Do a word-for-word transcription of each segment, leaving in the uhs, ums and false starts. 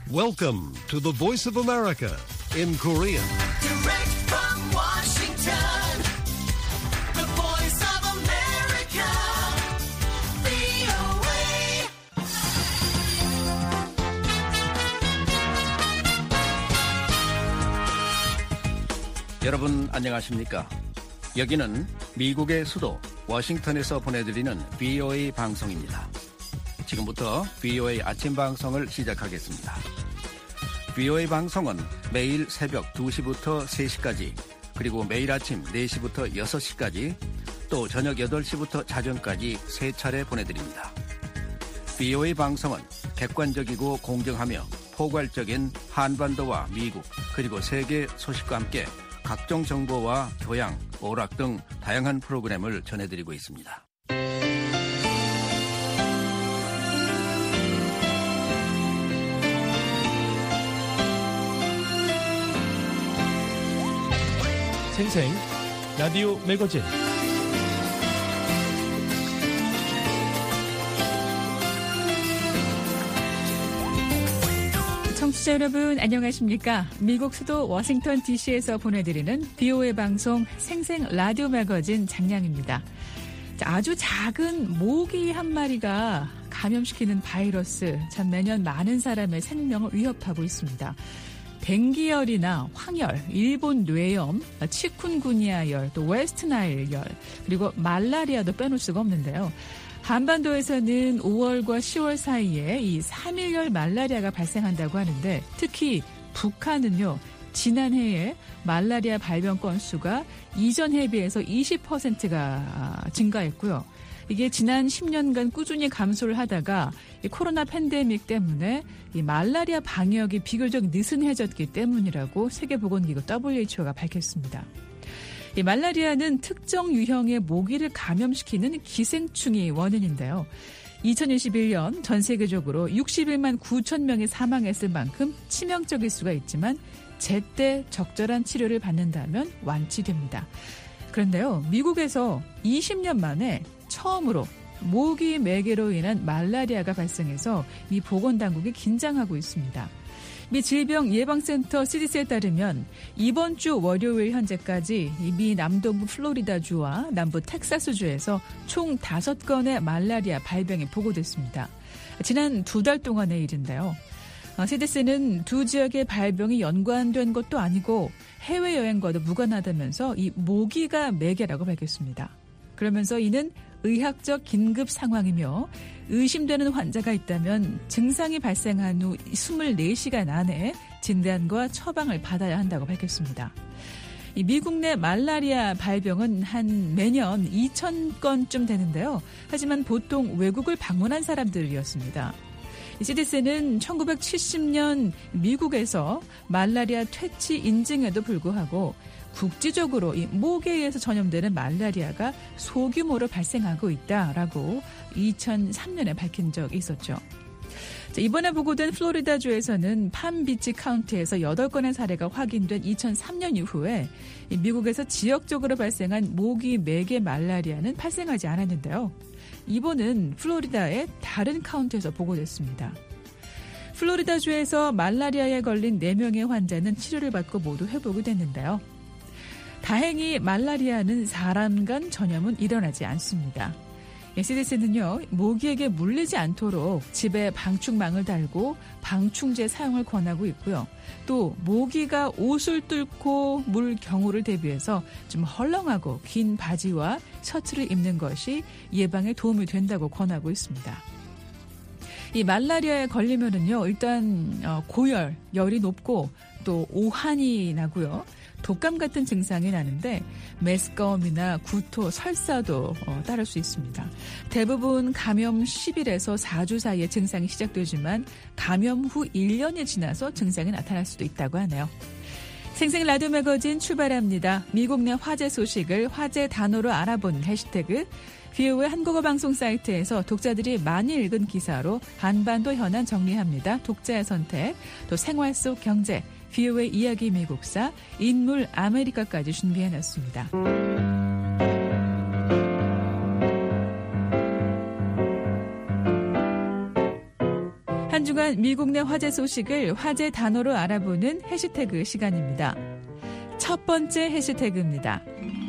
Welcome to the Voice of America in Korean. Direct from Washington, the Voice of America, 브이오에이. 여러분 안녕하십니까? 여기는 미국의 수도 워싱턴에서 보내드리는 브이오에이 방송입니다. 지금부터 브이오에이 아침 방송을 시작하겠습니다. 브이오에이 방송은 매일 새벽 두 시부터 세 시까지, 그리고 매일 아침 네 시부터 여섯 시까지, 또 저녁 여덟 시부터 자정까지 세 차례 보내드립니다. 브이오에이 방송은 객관적이고 공정하며 포괄적인 한반도와 미국 그리고 세계 소식과 함께 각종 정보와 교양, 오락 등 다양한 프로그램을 전해드리고 있습니다. 생생 라디오 매거진 청취자 여러분 안녕하십니까? 미국 수도 워싱턴 디씨에서 보내드리는 브이오에이 방송 생생 라디오 매거진 장량입니다. 아주 작은 모기 한 마리가 감염시키는 바이러스, 참 매년 많은 사람의 생명을 위협하고 있습니다. 댕기열이나 황열, 일본 뇌염, 치쿤구니아열, 또 웨스트나일열, 그리고 말라리아도 빼놓을 수가 없는데요. 한반도에서는 오월과 시월 사이에 이 삼일열 말라리아가 발생한다고 하는데, 특히 북한은요, 지난해에 말라리아 발병 건수가 이전해에 비해서 이십 퍼센트가 증가했고요. 이게 지난 십 년간 꾸준히 감소를 하다가 이 코로나 팬데믹 때문에 이 말라리아 방역이 비교적 느슨해졌기 때문이라고 세계보건기구 더블유에이치오가 밝혔습니다. 이 말라리아는 특정 유형의 모기를 감염시키는 기생충이 원인인데요. 이천이십일 년 전 세계적으로 육십일만 구천 명이 사망했을 만큼 치명적일 수가 있지만 제때 적절한 치료를 받는다면 완치됩니다. 그런데요, 미국에서 이십 년 만에 처음으로 모기 매개로 인한 말라리아가 발생해서 미 보건당국이 긴장하고 있습니다. 미 질병예방센터 씨디씨에 따르면 이번 주 월요일 현재까지 미 남동부 플로리다주와 남부 텍사스주에서 총 다섯 건의 말라리아 발병이 보고됐습니다. 지난 두 달 동안의 일인데요. 씨디씨는 두 지역의 발병이 연관된 것도 아니고 해외여행과도 무관하다면서 이 모기가 매개라고 밝혔습니다. 그러면서 이는 의학적 긴급 상황이며 의심되는 환자가 있다면 증상이 발생한 후 이십사 시간 안에 진단과 처방을 받아야 한다고 밝혔습니다. 이 미국 내 말라리아 발병은 한 매년 이천 건쯤 되는데요. 하지만 보통 외국을 방문한 사람들이었습니다. 씨디씨는 천구백칠십 년 미국에서 말라리아 퇴치 인증에도 불구하고 국지적으로 이 모기에 의해서 전염되는 말라리아가 소규모로 발생하고 있다라고 이천삼 년에 밝힌 적이 있었죠. 자, 이번에 보고된 플로리다주에서는 팜비치 카운티에서 여덟 건의 사례가 확인된 이천삼 년 이후에 미국에서 지역적으로 발생한 모기 매개 말라리아는 발생하지 않았는데요. 이번은 플로리다의 다른 카운티에서 보고됐습니다. 플로리다주에서 말라리아에 걸린 네 명의 환자는 치료를 받고 모두 회복이 됐는데요. 다행히 말라리아는 사람 간 전염은 일어나지 않습니다. 씨디씨는요, 모기에게 물리지 않도록 집에 방충망을 달고 방충제 사용을 권하고 있고요. 또 모기가 옷을 뚫고 물 경우를 대비해서 좀 헐렁하고 긴 바지와 셔츠를 입는 것이 예방에 도움이 된다고 권하고 있습니다. 이 말라리아에 걸리면은요, 일단 고열, 열이 높고 또 오한이 나고요. 독감 같은 증상이 나는데 메스꺼움이나 구토, 설사도 어, 따를 수 있습니다. 대부분 감염 십 일에서 사 주 사이에 증상이 시작되지만 감염 후 일 년이 지나서 증상이 나타날 수도 있다고 하네요. 생생 라디오 매거진 출발합니다. 미국 내 화제 소식을 화제 단어로 알아보는 해시태그 브이오에이 한국어 방송 사이트에서 독자들이 많이 읽은 기사로 한반도 현안 정리합니다. 독자의 선택, 또 생활 속 경제, 브이오에이 이야기 미국사, 인물 아메리카까지 준비해놨습니다. 한 주간 미국 내 화제 소식을 화제 단어로 알아보는 해시태그 시간입니다. 첫 번째 해시태그입니다.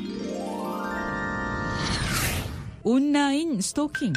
온라인 스토킹.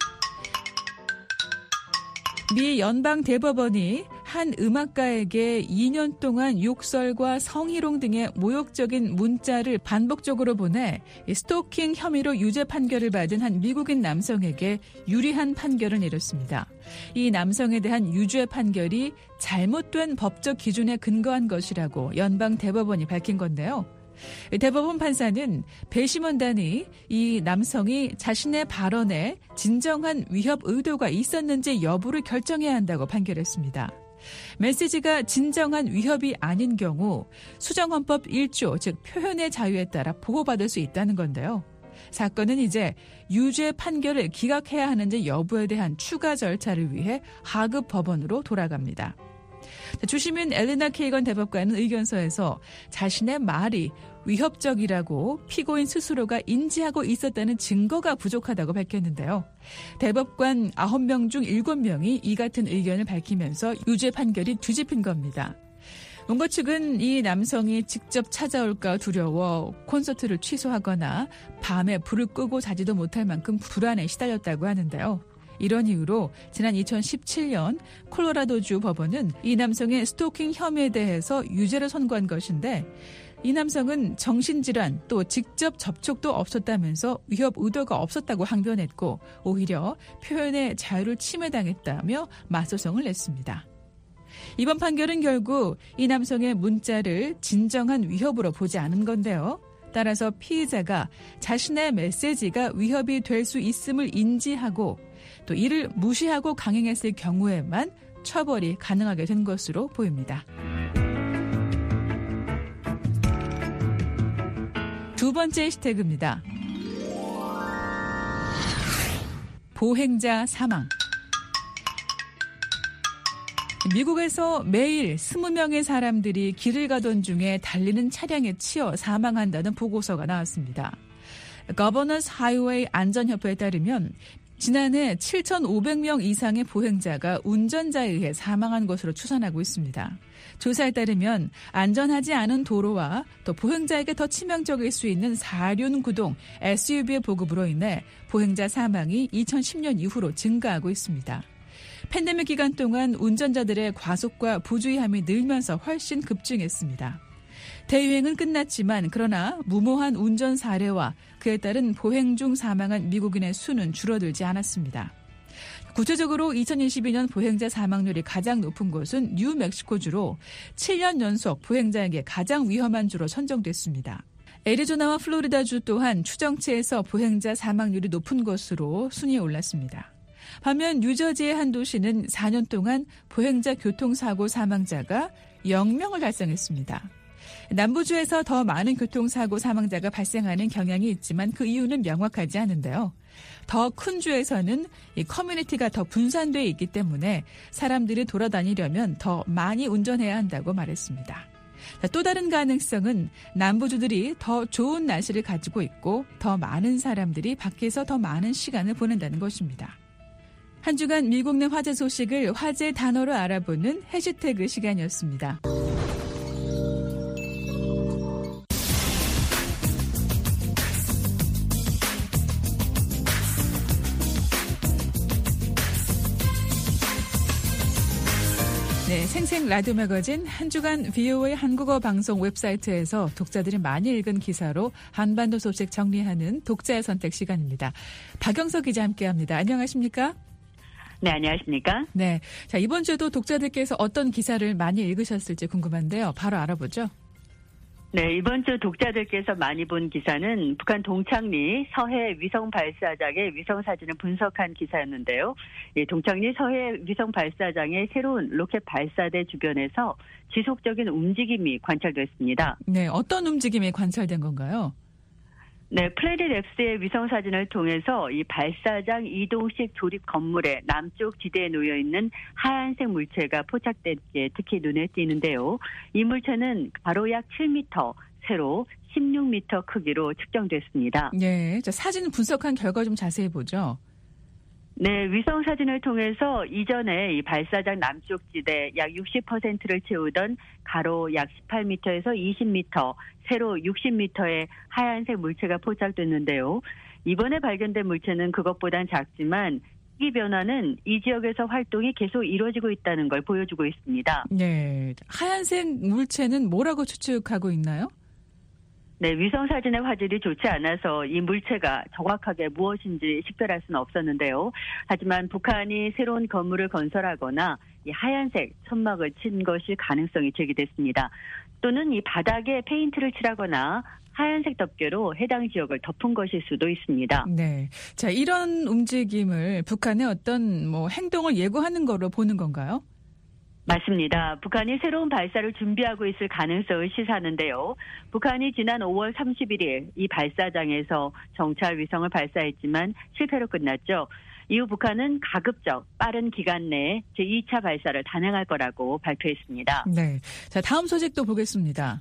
미 연방대법원이 한 음악가에게 이 년 동안 욕설과 성희롱 등의 모욕적인 문자를 반복적으로 보내 스토킹 혐의로 유죄 판결을 받은 한 미국인 남성에게 유리한 판결을 내렸습니다. 이 남성에 대한 유죄 판결이 잘못된 법적 기준에 근거한 것이라고 연방대법원이 밝힌 건데요. 대법원 판사는 배심원단이 이 남성이 자신의 발언에 진정한 위협 의도가 있었는지 여부를 결정해야 한다고 판결했습니다. 메시지가 진정한 위협이 아닌 경우 수정헌법 일 조, 즉 표현의 자유에 따라 보호받을 수 있다는 건데요. 사건은 이제 유죄 판결을 기각해야 하는지 여부에 대한 추가 절차를 위해 하급 법원으로 돌아갑니다. 주시민 엘리나 케이건 대법관은 의견서에서 자신의 말이 위협적이라고 피고인 스스로가 인지하고 있었다는 증거가 부족하다고 밝혔는데요. 대법관 아홉 명 중 일곱 명이 이 같은 의견을 밝히면서 유죄 판결이 뒤집힌 겁니다. 원고 측은 이 남성이 직접 찾아올까 두려워 콘서트를 취소하거나 밤에 불을 끄고 자지도 못할 만큼 불안에 시달렸다고 하는데요. 이런 이유로 지난 이천십칠 년 콜로라도주 법원은 이 남성의 스토킹 혐의에 대해서 유죄를 선고한 것인데 이 남성은 정신질환 또 직접 접촉도 없었다면서 위협 의도가 없었다고 항변했고 오히려 표현의 자유를 침해당했다며 맞소송을 냈습니다. 이번 판결은 결국 이 남성의 문자를 진정한 위협으로 보지 않은 건데요. 따라서 피의자가 자신의 메시지가 위협이 될 수 있음을 인지하고 또 이를 무시하고 강행했을 경우에만 처벌이 가능하게 된 것으로 보입니다. 두 번째 해시태그입니다. 보행자 사망. 미국에서 매일 이십 명의 사람들이 길을 가던 중에 달리는 차량에 치여 사망한다는 보고서가 나왔습니다. 거버너스 하이웨이 안전협회에 따르면 지난해 칠천오백 명 이상의 보행자가 운전자에 의해 사망한 것으로 추산하고 있습니다. 조사에 따르면 안전하지 않은 도로와 또 보행자에게 더 치명적일 수 있는 사륜 구동 에스유브이의 보급으로 인해 보행자 사망이 이천십 년 이후로 증가하고 있습니다. 팬데믹 기간 동안 운전자들의 과속과 부주의함이 늘면서 훨씬 급증했습니다. 대유행은 끝났지만 그러나 무모한 운전 사례와 그에 따른 보행 중 사망한 미국인의 수는 줄어들지 않았습니다. 구체적으로 이천이십이 년 보행자 사망률이 가장 높은 곳은 뉴멕시코주로 칠 년 연속 보행자에게 가장 위험한 주로 선정됐습니다. 애리조나와 플로리다주 또한 추정치에서 보행자 사망률이 높은 것으로 순위에 올랐습니다. 반면 뉴저지의 한 도시는 사 년 동안 보행자 교통사고 사망자가 영 명을 달성했습니다. 남부주에서 더 많은 교통사고 사망자가 발생하는 경향이 있지만 그 이유는 명확하지 않은데요. 더 큰 주에서는 이 커뮤니티가 더 분산되어 있기 때문에 사람들이 돌아다니려면 더 많이 운전해야 한다고 말했습니다. 또 다른 가능성은 남부주들이 더 좋은 날씨를 가지고 있고 더 많은 사람들이 밖에서 더 많은 시간을 보낸다는 것입니다. 한 주간 미국 내 화제 소식을 화제 단어로 알아보는 해시태그 시간이었습니다. 네, 생생 라디오 매거진 한 주간 브이오에이 한국어 방송 웹사이트에서 독자들이 많이 읽은 기사로 한반도 소식 정리하는 독자의 선택 시간입니다. 박영석 기자 함께합니다. 안녕하십니까? 네, 안녕하십니까? 네, 자 이번 주에도 독자들께서 어떤 기사를 많이 읽으셨을지 궁금한데요. 바로 알아보죠. 네, 이번 주 독자들께서 많이 본 기사는 북한 동창리 서해 위성 발사장의 위성 사진을 분석한 기사였는데요. 이 동창리 서해 위성 발사장의 새로운 로켓 발사대 주변에서 지속적인 움직임이 관찰됐습니다. 네, 어떤 움직임이 관찰된 건가요? 네, 플래리랩스의 위성 사진을 통해서 이 발사장 이동식 조립 건물의 남쪽 지대에 놓여 있는 하얀색 물체가 포착된 게 특히 눈에 띄는데요. 이 물체는 가로 약 칠 미터, 세로 십육 미터 크기로 측정됐습니다. 네, 자, 사진 분석한 결과 좀 자세히 보죠. 네, 위성 사진을 통해서 이전에 이 발사장 남쪽 지대 약 육십 퍼센트를 채우던 가로 약 십팔 미터에서 이십 미터, 세로 육십 미터의 하얀색 물체가 포착됐는데요. 이번에 발견된 물체는 그것보단 작지만 이 변화는 이 지역에서 활동이 계속 이루어지고 있다는 걸 보여주고 있습니다. 네, 하얀색 물체는 뭐라고 추측하고 있나요? 네, 위성 사진의 화질이 좋지 않아서 이 물체가 정확하게 무엇인지 식별할 수는 없었는데요. 하지만 북한이 새로운 건물을 건설하거나 이 하얀색 천막을 친 것이 가능성이 제기됐습니다. 또는 이 바닥에 페인트를 칠하거나 하얀색 덮개로 해당 지역을 덮은 것일 수도 있습니다. 네, 자 이런 움직임을 북한의 어떤 뭐 행동을 예고하는 거로 보는 건가요? 맞습니다. 북한이 새로운 발사를 준비하고 있을 가능성을 시사하는데요. 북한이 지난 오월 삼십일일 이 발사장에서 정찰 위성을 발사했지만 실패로 끝났죠. 이후 북한은 가급적 빠른 기간 내에 제이 차 발사를 단행할 거라고 발표했습니다. 네, 자 다음 소식도 보겠습니다.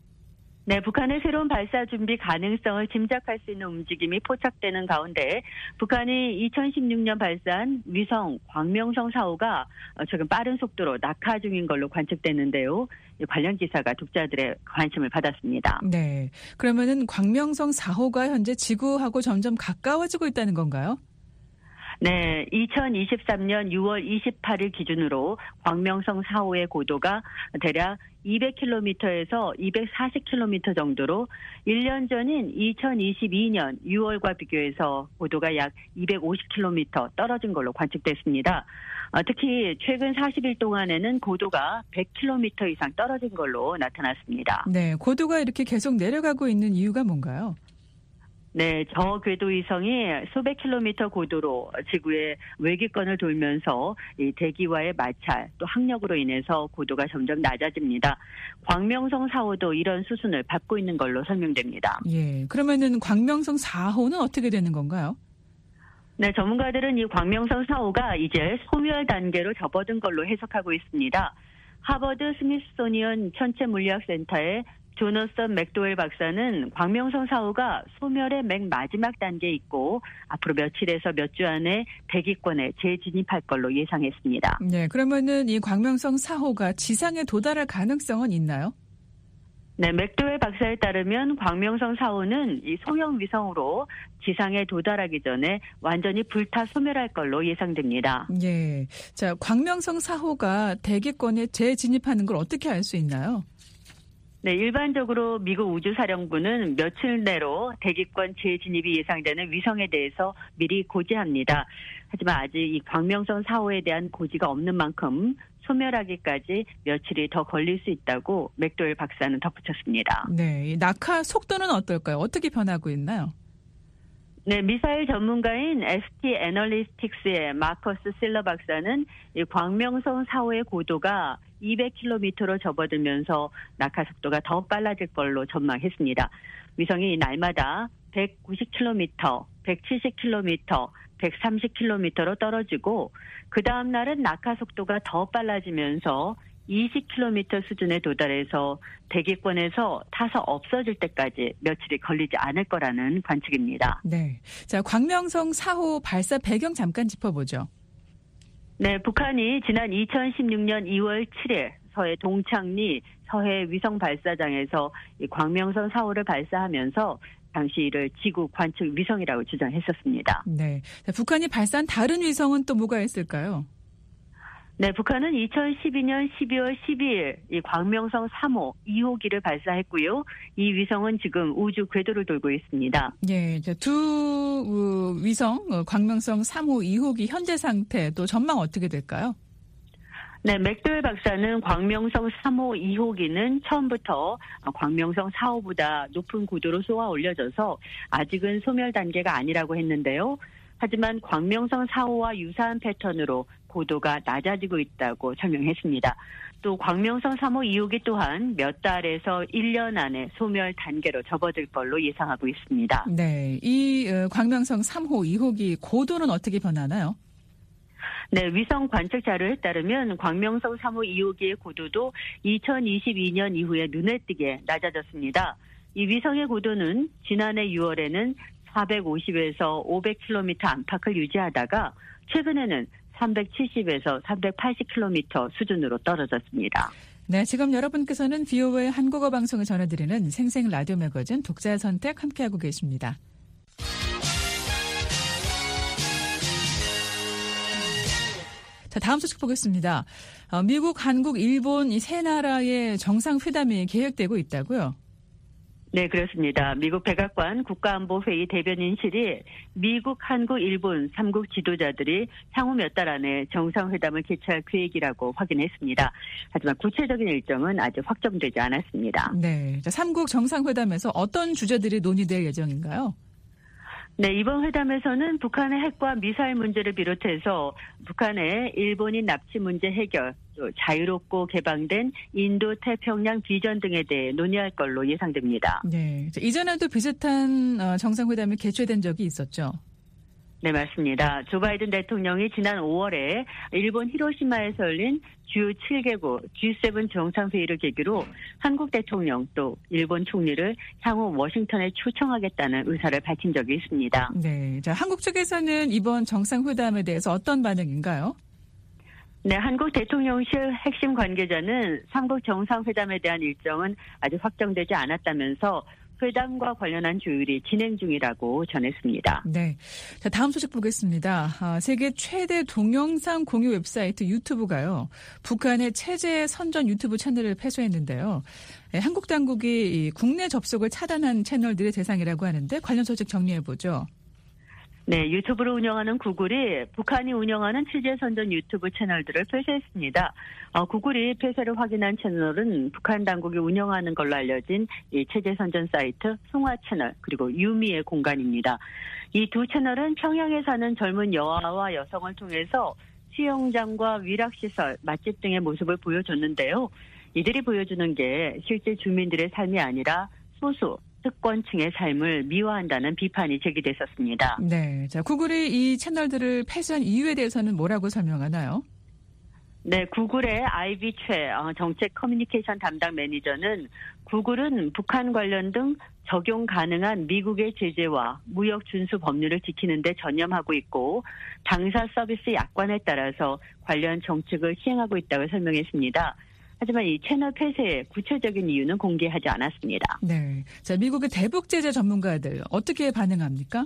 네, 북한의 새로운 발사 준비 가능성을 짐작할 수 있는 움직임이 포착되는 가운데 북한이 이천십육 년 발사한 위성 광명성 사 호가 최근 빠른 속도로 낙하 중인 걸로 관측됐는데요. 관련 기사가 독자들의 관심을 받았습니다. 네, 그러면은 광명성 사 호가 현재 지구하고 점점 가까워지고 있다는 건가요? 네, 이천이십삼 년 유월 이십팔일 기준으로 광명성 사 호의 고도가 대략 이백 킬로미터에서 이백사십 킬로미터 정도로 일 년 전인 이천이십이 년 유월과 비교해서 고도가 약 이백오십 킬로미터 떨어진 걸로 관측됐습니다. 특히 최근 사십 일 동안에는 고도가 백 킬로미터 이상 떨어진 걸로 나타났습니다. 네, 고도가 이렇게 계속 내려가고 있는 이유가 뭔가요? 네, 저궤도 위성이 수백 킬로미터 고도로 지구의 외기권을 돌면서 이 대기와의 마찰 또 항력으로 인해서 고도가 점점 낮아집니다. 광명성 사 호도 이런 수순을 밟고 있는 걸로 설명됩니다. 예, 그러면은 광명성 사 호는 어떻게 되는 건가요? 네, 전문가들은 이 광명성 사 호가 이제 소멸 단계로 접어든 걸로 해석하고 있습니다. 하버드 스미소니언 천체물리학센터의 조너선 맥도웰 박사는 광명성 사 호가 소멸의 맨 마지막 단계에 있고 앞으로 며칠에서 몇 주 안에 대기권에 재진입할 걸로 예상했습니다. 네, 그러면은 이 광명성 사 호가 지상에 도달할 가능성은 있나요? 네, 맥도웰 박사에 따르면 광명성 사 호는 이 소형 위성으로 지상에 도달하기 전에 완전히 불타 소멸할 걸로 예상됩니다. 예, 자 광명성 사 호가 대기권에 재진입하는 걸 어떻게 알 수 있나요? 네, 일반적으로 미국 우주사령부는 며칠 내로 대기권 재진입이 예상되는 위성에 대해서 미리 고지합니다. 하지만 아직 이 광명성 사 호에 대한 고지가 없는 만큼 소멸하기까지 며칠이 더 걸릴 수 있다고 맥도웰 박사는 덧붙였습니다. 네, 이 낙하 속도는 어떨까요? 어떻게 변하고 있나요? 네, 미사일 전문가인 에스티 애널리스틱스의 마커스 실러 박사는 이 광명성 사 호의 고도가 이백 킬로미터로 접어들면서 낙하 속도가 더 빨라질 걸로 전망했습니다. 위성이 날마다 백구십 킬로미터, 백칠십 킬로미터, 백삼십 킬로미터로 떨어지고 그 다음 날은 낙하 속도가 더 빨라지면서 이십 킬로미터 수준에 도달해서 대기권에서 타서 없어질 때까지 며칠이 걸리지 않을 거라는 관측입니다. 네, 자 광명성 사 호 발사 배경 잠깐 짚어보죠. 네, 북한이 지난 이천십육 년 이월 칠일 서해 동창리 서해 위성 발사장에서 이 광명성 사 호를 발사하면서 당시 이를 지구 관측 위성이라고 주장했었습니다. 네, 자, 북한이 발사한 다른 위성은 또 뭐가 있을까요? 네, 북한은 이천십이 년 십이월 십이일 이 광명성 삼 호 이 호기를 발사했고요. 이 위성은 지금 우주 궤도를 돌고 있습니다. 예, 두 위성 광명성 삼 호 이 호기 현재 상태 또 전망 어떻게 될까요? 네, 맥도웰 박사는 광명성 삼 호 이 호기는 처음부터 광명성 사 호보다 높은 고도로 쏘아 올려져서 아직은 소멸 단계가 아니라고 했는데요. 하지만 광명성 사 호와 유사한 패턴으로 고도가 낮아지고 있다고 설명했습니다. 또 광명성 삼 호 이 호기 또한 몇 달에서 일 년 안에 소멸 단계로 접어들 걸로 예상하고 있습니다. 네, 이 광명성 삼 호 이 호기 고도는 어떻게 변하나요? 네, 위성 관측 자료에 따르면 광명성 삼 호 이 호기의 고도도 이천이십이 년 이후에 눈에 띄게 낮아졌습니다. 이 위성의 고도는 지난해 유월에는 사백오십에서 오백 킬로미터 안팎을 유지하다가 최근에는 삼백칠십에서 삼백팔십 킬로미터 수준으로 떨어졌습니다. 네, 지금 여러분께서는 비오에이 한국어 방송을 전해드리는 생생 라디오 매거진 독자 선택 함께하고 계십니다. 자, 다음 소식 보겠습니다. 어, 미국, 한국, 일본 이 세 나라의 정상회담이 계획되고 있다고요? 네, 그렇습니다. 미국 백악관 국가안보회의 대변인실이 미국, 한국, 일본 삼국 지도자들이 향후 몇 달 안에 정상회담을 개최할 계획이라고 확인했습니다. 하지만 구체적인 일정은 아직 확정되지 않았습니다. 네, 자, 삼국 정상회담에서 어떤 주제들이 논의될 예정인가요? 네, 이번 회담에서는 북한의 핵과 미사일 문제를 비롯해서 북한의 일본인 납치 문제 해결, 또 자유롭고 개방된 인도 태평양 비전 등에 대해 논의할 걸로 예상됩니다. 네, 자, 이전에도 비슷한 어, 정상회담이 개최된 적이 있었죠? 네, 맞습니다. 조 바이든 대통령이 지난 오월에 일본 히로시마에서 열린 주요 칠 개국 지 세븐 정상회의를 계기로 한국 대통령 또 일본 총리를 향후 워싱턴에 초청하겠다는 의사를 밝힌 적이 있습니다. 네, 자, 한국 측에서는 이번 정상회담에 대해서 어떤 반응인가요? 네, 한국 대통령실 핵심 관계자는 삼국 정상회담에 대한 일정은 아직 확정되지 않았다면서 회담과 관련한 조율이 진행 중이라고 전했습니다. 네. 자, 다음 소식 보겠습니다. 아, 세계 최대 동영상 공유 웹사이트 유튜브가요, 북한의 체제 선전 유튜브 채널을 폐쇄했는데요. 네, 한국 당국이 이 국내 접속을 차단한 채널들의 대상이라고 하는데 관련 소식 정리해보죠. 네, 유튜브를 운영하는 구글이 북한이 운영하는 체제선전 유튜브 채널들을 폐쇄했습니다. 어, 구글이 폐쇄를 확인한 채널은 북한 당국이 운영하는 걸로 알려진 이 체제선전 사이트 송화 채널 그리고 유미의 공간입니다. 이 두 채널은 평양에 사는 젊은 여아와 여성을 통해서 수영장과 위락시설, 맛집 등의 모습을 보여줬는데요. 이들이 보여주는 게 실제 주민들의 삶이 아니라 소수, 특권층의 삶을 미화한다는 비판이 제기됐었습니다. 네, 자, 구글이 이 채널들을 폐쇄한 이유에 대해서는 뭐라고 설명하나요? 네, 구글의 아이비 최 정책 커뮤니케이션 담당 매니저는 구글은 북한 관련 등 적용 가능한 미국의 제재와 무역 준수 법률을 지키는 데 전념하고 있고 당사 서비스 약관에 따라서 관련 정책을 시행하고 있다고 설명했습니다. 하지만 이 채널 폐쇄의 구체적인 이유는 공개하지 않았습니다. 네, 자, 미국의 대북 제재 전문가들 어떻게 반응합니까?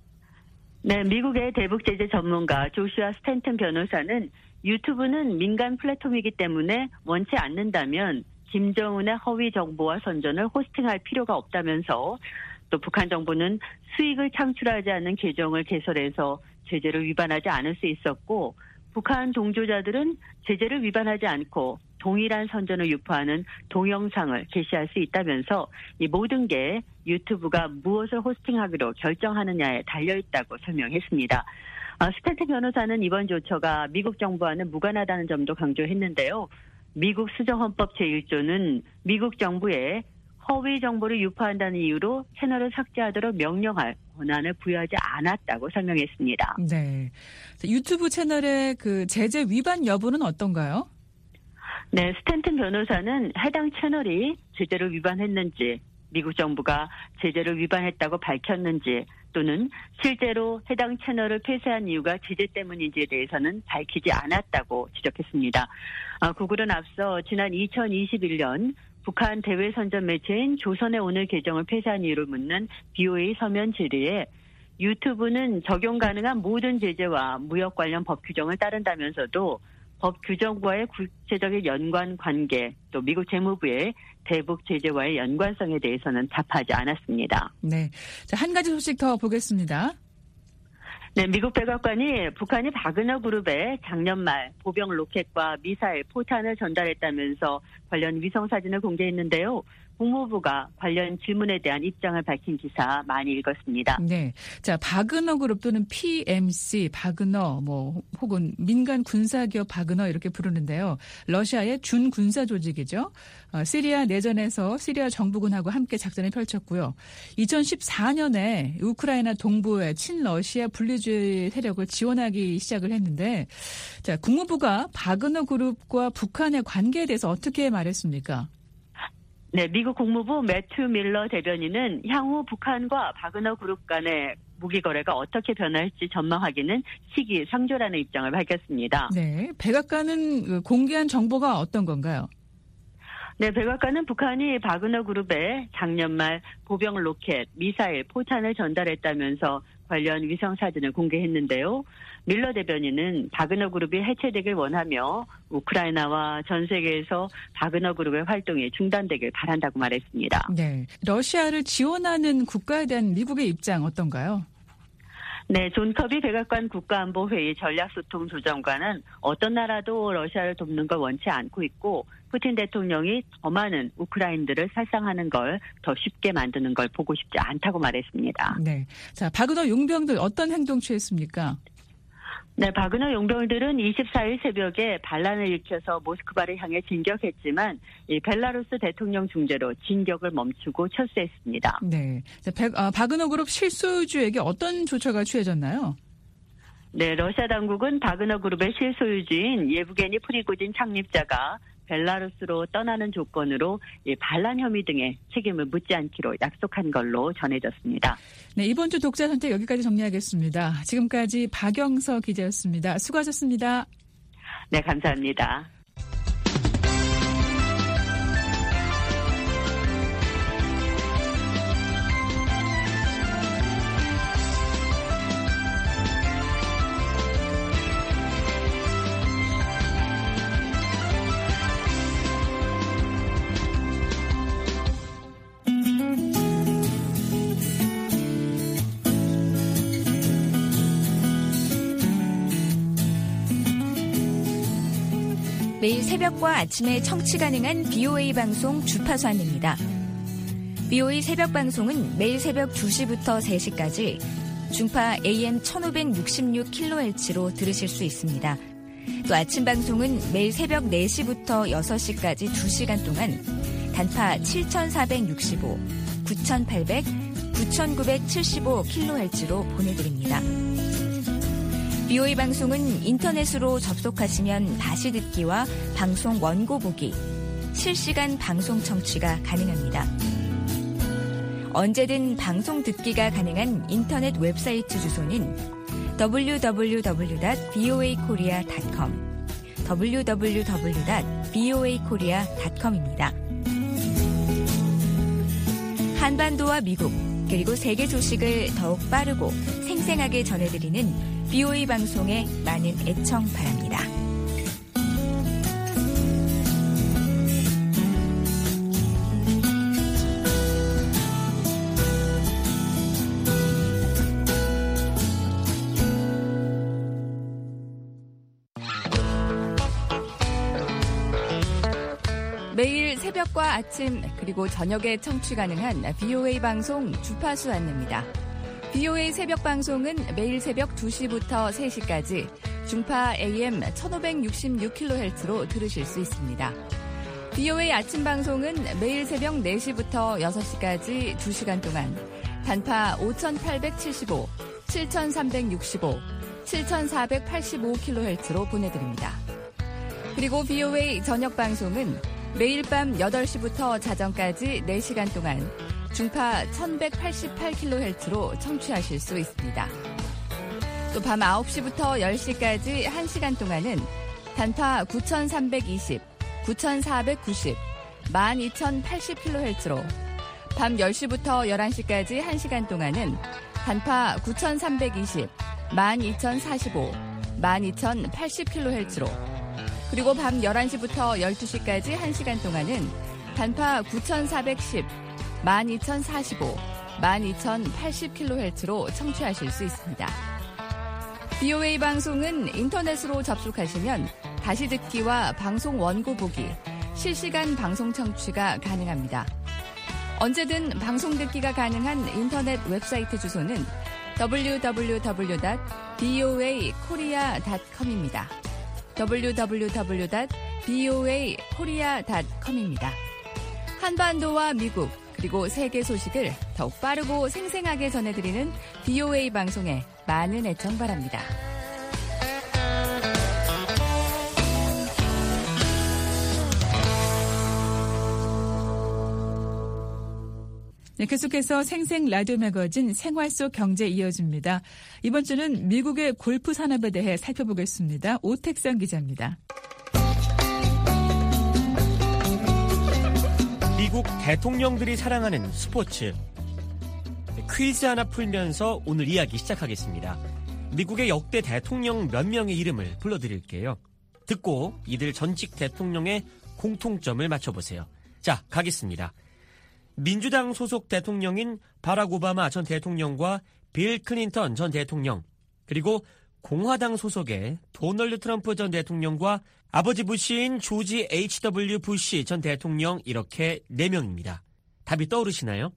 네, 미국의 대북 제재 전문가 조슈아 스탠튼 변호사는 유튜브는 민간 플랫폼이기 때문에 원치 않는다면 김정은의 허위 정보와 선전을 호스팅할 필요가 없다면서 또 북한 정부는 수익을 창출하지 않는 계정을 개설해서 제재를 위반하지 않을 수 있었고 북한 동조자들은 제재를 위반하지 않고 동일한 선전을 유포하는 동영상을 게시할 수 있다면서 이 모든 게 유튜브가 무엇을 호스팅하기로 결정하느냐에 달려있다고 설명했습니다. 아, 스탠튼 변호사는 이번 조처가 미국 정부와는 무관하다는 점도 강조했는데요. 미국 수정헌법 제일 조는 미국 정부에 허위 정보를 유포한다는 이유로 채널을 삭제하도록 명령할 권한을 부여하지 않았다고 설명했습니다. 네, 유튜브 채널의 그 제재 위반 여부는 어떤가요? 네, 스탠튼 변호사는 해당 채널이 제재를 위반했는지, 미국 정부가 제재를 위반했다고 밝혔는지, 또는 실제로 해당 채널을 폐쇄한 이유가 제재 때문인지에 대해서는 밝히지 않았다고 지적했습니다. 아, 구글은 앞서 지난 이천이십일 년 북한 대외선전 매체인 조선의 오늘 계정을 폐쇄한 이유를 묻는 비오에이 서면 질의에 유튜브는 적용 가능한 모든 제재와 무역 관련 법 규정을 따른다면서도 법 규정과의 구체적인 연관 관계, 또 미국 재무부의 대북 제재와의 연관성에 대해서는 답하지 않았습니다. 네, 자, 한 가지 소식 더 보겠습니다. 네, 미국 백악관이 북한이 바그너 그룹에 작년 말 보병 로켓과 미사일, 포탄을 전달했다면서 관련 위성 사진을 공개했는데요. 국무부가 관련 질문에 대한 입장을 밝힌 기사 많이 읽었습니다. 네, 자, 바그너 그룹 또는 피엠씨, 바그너, 뭐 혹은 민간 군사기업 바그너 이렇게 부르는데요. 러시아의 준군사 조직이죠. 어, 시리아 내전에서 시리아 정부군하고 함께 작전을 펼쳤고요. 이천십사 년에 우크라이나 동부의 친러시아 분리주의 세력을 지원하기 시작을 했는데, 자, 국무부가 바그너 그룹과 북한의 관계에 대해서 어떻게 말했습니까? 네, 미국 국무부 매튜 밀러 대변인은 향후 북한과 바그너 그룹 간의 무기 거래가 어떻게 변할지 전망하기는 시기상조라는 입장을 밝혔습니다. 네, 백악관은 그 공개한 정보가 어떤 건가요? 네, 백악관은 북한이 바그너 그룹에 작년 말 보병 로켓, 미사일, 포탄을 전달했다면서 관련 위성 사진을 공개했는데요. 밀러 대변인은 바그너 그룹이 해체되길 원하며 우크라이나와 전 세계에서 바그너 그룹의 활동이 중단되길 바란다고 말했습니다. 네, 러시아를 지원하는 국가에 대한 미국의 입장 어떤가요? 네, 존 커비 백악관 국가안보회의 전략소통조정관은 어떤 나라도 러시아를 돕는 걸 원치 않고 있고 푸틴 대통령이 더 많은 우크라인들을 살상하는 걸 더 쉽게 만드는 걸 보고 싶지 않다고 말했습니다. 네, 자 바그너 용병들 어떤 행동 취했습니까? 네, 바그너 용병들은 이십사일 새벽에 반란을 일으켜서 모스크바를 향해 진격했지만 이 벨라루스 대통령 중재로 진격을 멈추고 철수했습니다. 네, 자, 백, 아, 바그너 그룹 실소유주에게 어떤 조처가 취해졌나요? 네, 러시아 당국은 바그너 그룹의 실소유주인 예브게니 프리고진 창립자가 벨라루스로 떠나는 조건으로 이 반란 혐의 등의 책임을 묻지 않기로 약속한 걸로 전해졌습니다. 네, 이번 주 독자 선택 여기까지 정리하겠습니다. 지금까지 박영서 기자였습니다. 수고하셨습니다. 네, 감사합니다. 매일 새벽과 아침에 청취 가능한 비오에이 방송 주파수 안내입니다. 비오에이 새벽 방송은 매일 새벽 두 시부터 세 시까지 중파 에이엠 천오백육십육 킬로헤르츠로 들으실 수 있습니다. 또 아침 방송은 매일 새벽 네 시부터 여섯 시까지 두 시간 동안 단파 칠천사백육십오, 구천팔백, 구천구백칠십오 킬로헤르츠로 보내드립니다. 비오에이 방송은 인터넷으로 접속하시면 다시 듣기와 방송 원고 보기, 실시간 방송 청취가 가능합니다. 언제든 방송 듣기가 가능한 인터넷 웹사이트 주소는 더블유 더블유 더블유 닷 비오에이 코리아 닷 컴, 더블유 더블유 더블유 닷 비오에이 코리아 닷 컴입니다. 한반도와 미국, 그리고 세계 소식을 더욱 빠르고 생생하게 전해드리는 비오에이 방송에 많은 애청 바랍니다. 매일 새벽과 아침 그리고 저녁에 청취 가능한 비오에이 방송 주파수 안내입니다. 비오에이 새벽 방송은 매일 새벽 두 시부터 세 시까지 중파 에이엠 천오백육십육 킬로헤르츠로 들으실 수 있습니다. 비오에이 아침 방송은 매일 새벽 네 시부터 여섯 시까지 두 시간 동안 단파 오천팔백칠십오, 칠천삼백육십오, 칠천사백팔십오 킬로헤르츠로 보내드립니다. 그리고 비오에이 저녁 방송은 매일 밤 여덟 시부터 자정까지 네 시간 동안 중파 천백팔십팔 킬로헤르츠로 청취하실 수 있습니다. 또 밤 아홉 시부터 열 시까지 한 시간 동안은 단파 구천삼백이십, 구천사백구십, 만 이천팔십 킬로헤르츠로 밤 열 시부터 열한 시까지 한 시간 동안은 단파 구천삼백이십, 만 이천사십오, 만 이천팔십 킬로헤르츠로 그리고 밤 열한 시부터 열두 시까지 한 시간 동안은 단파 구천사백십, 만 이천사십오, 만 이천팔십 킬로헤르츠로 청취하실 수 있습니다. 비오에이 방송은 인터넷으로 접속하시면 다시 듣기와 방송 원고 보기, 실시간 방송 청취가 가능합니다. 언제든 방송 듣기가 가능한 인터넷 웹사이트 주소는 더블유 더블유 더블유 닷 비오에이 코리아 닷 컴입니다. 더블유 더블유 더블유 닷 비오에이 코리아 닷 컴입니다. 한반도와 미국 그리고 세계 소식을 더욱 빠르고 생생하게 전해드리는 비오에이 방송에 많은 애청 바랍니다. 네, 계속해서 생생 라디오 매거진 생활 속 경제 이어집니다. 이번 주는 미국의 골프 산업에 대해 살펴보겠습니다. 오택선 기자입니다. 미국 대통령들이 사랑하는 스포츠. 퀴즈 하나 풀면서 오늘 이야기 시작하겠습니다. 미국의 역대 대통령 몇 명의 이름을 불러드릴게요. 듣고 이들 전직 대통령의 공통점을 맞춰보세요. 자, 가겠습니다. 민주당 소속 대통령인 바락 오바마 전 대통령과 빌 클린턴 전 대통령, 그리고 공화당 소속의 도널드 트럼프 전 대통령과 아버지 부시인 조지 에이치 더블유 부시 전 대통령, 이렇게 네 명입니다. 답이 떠오르시나요?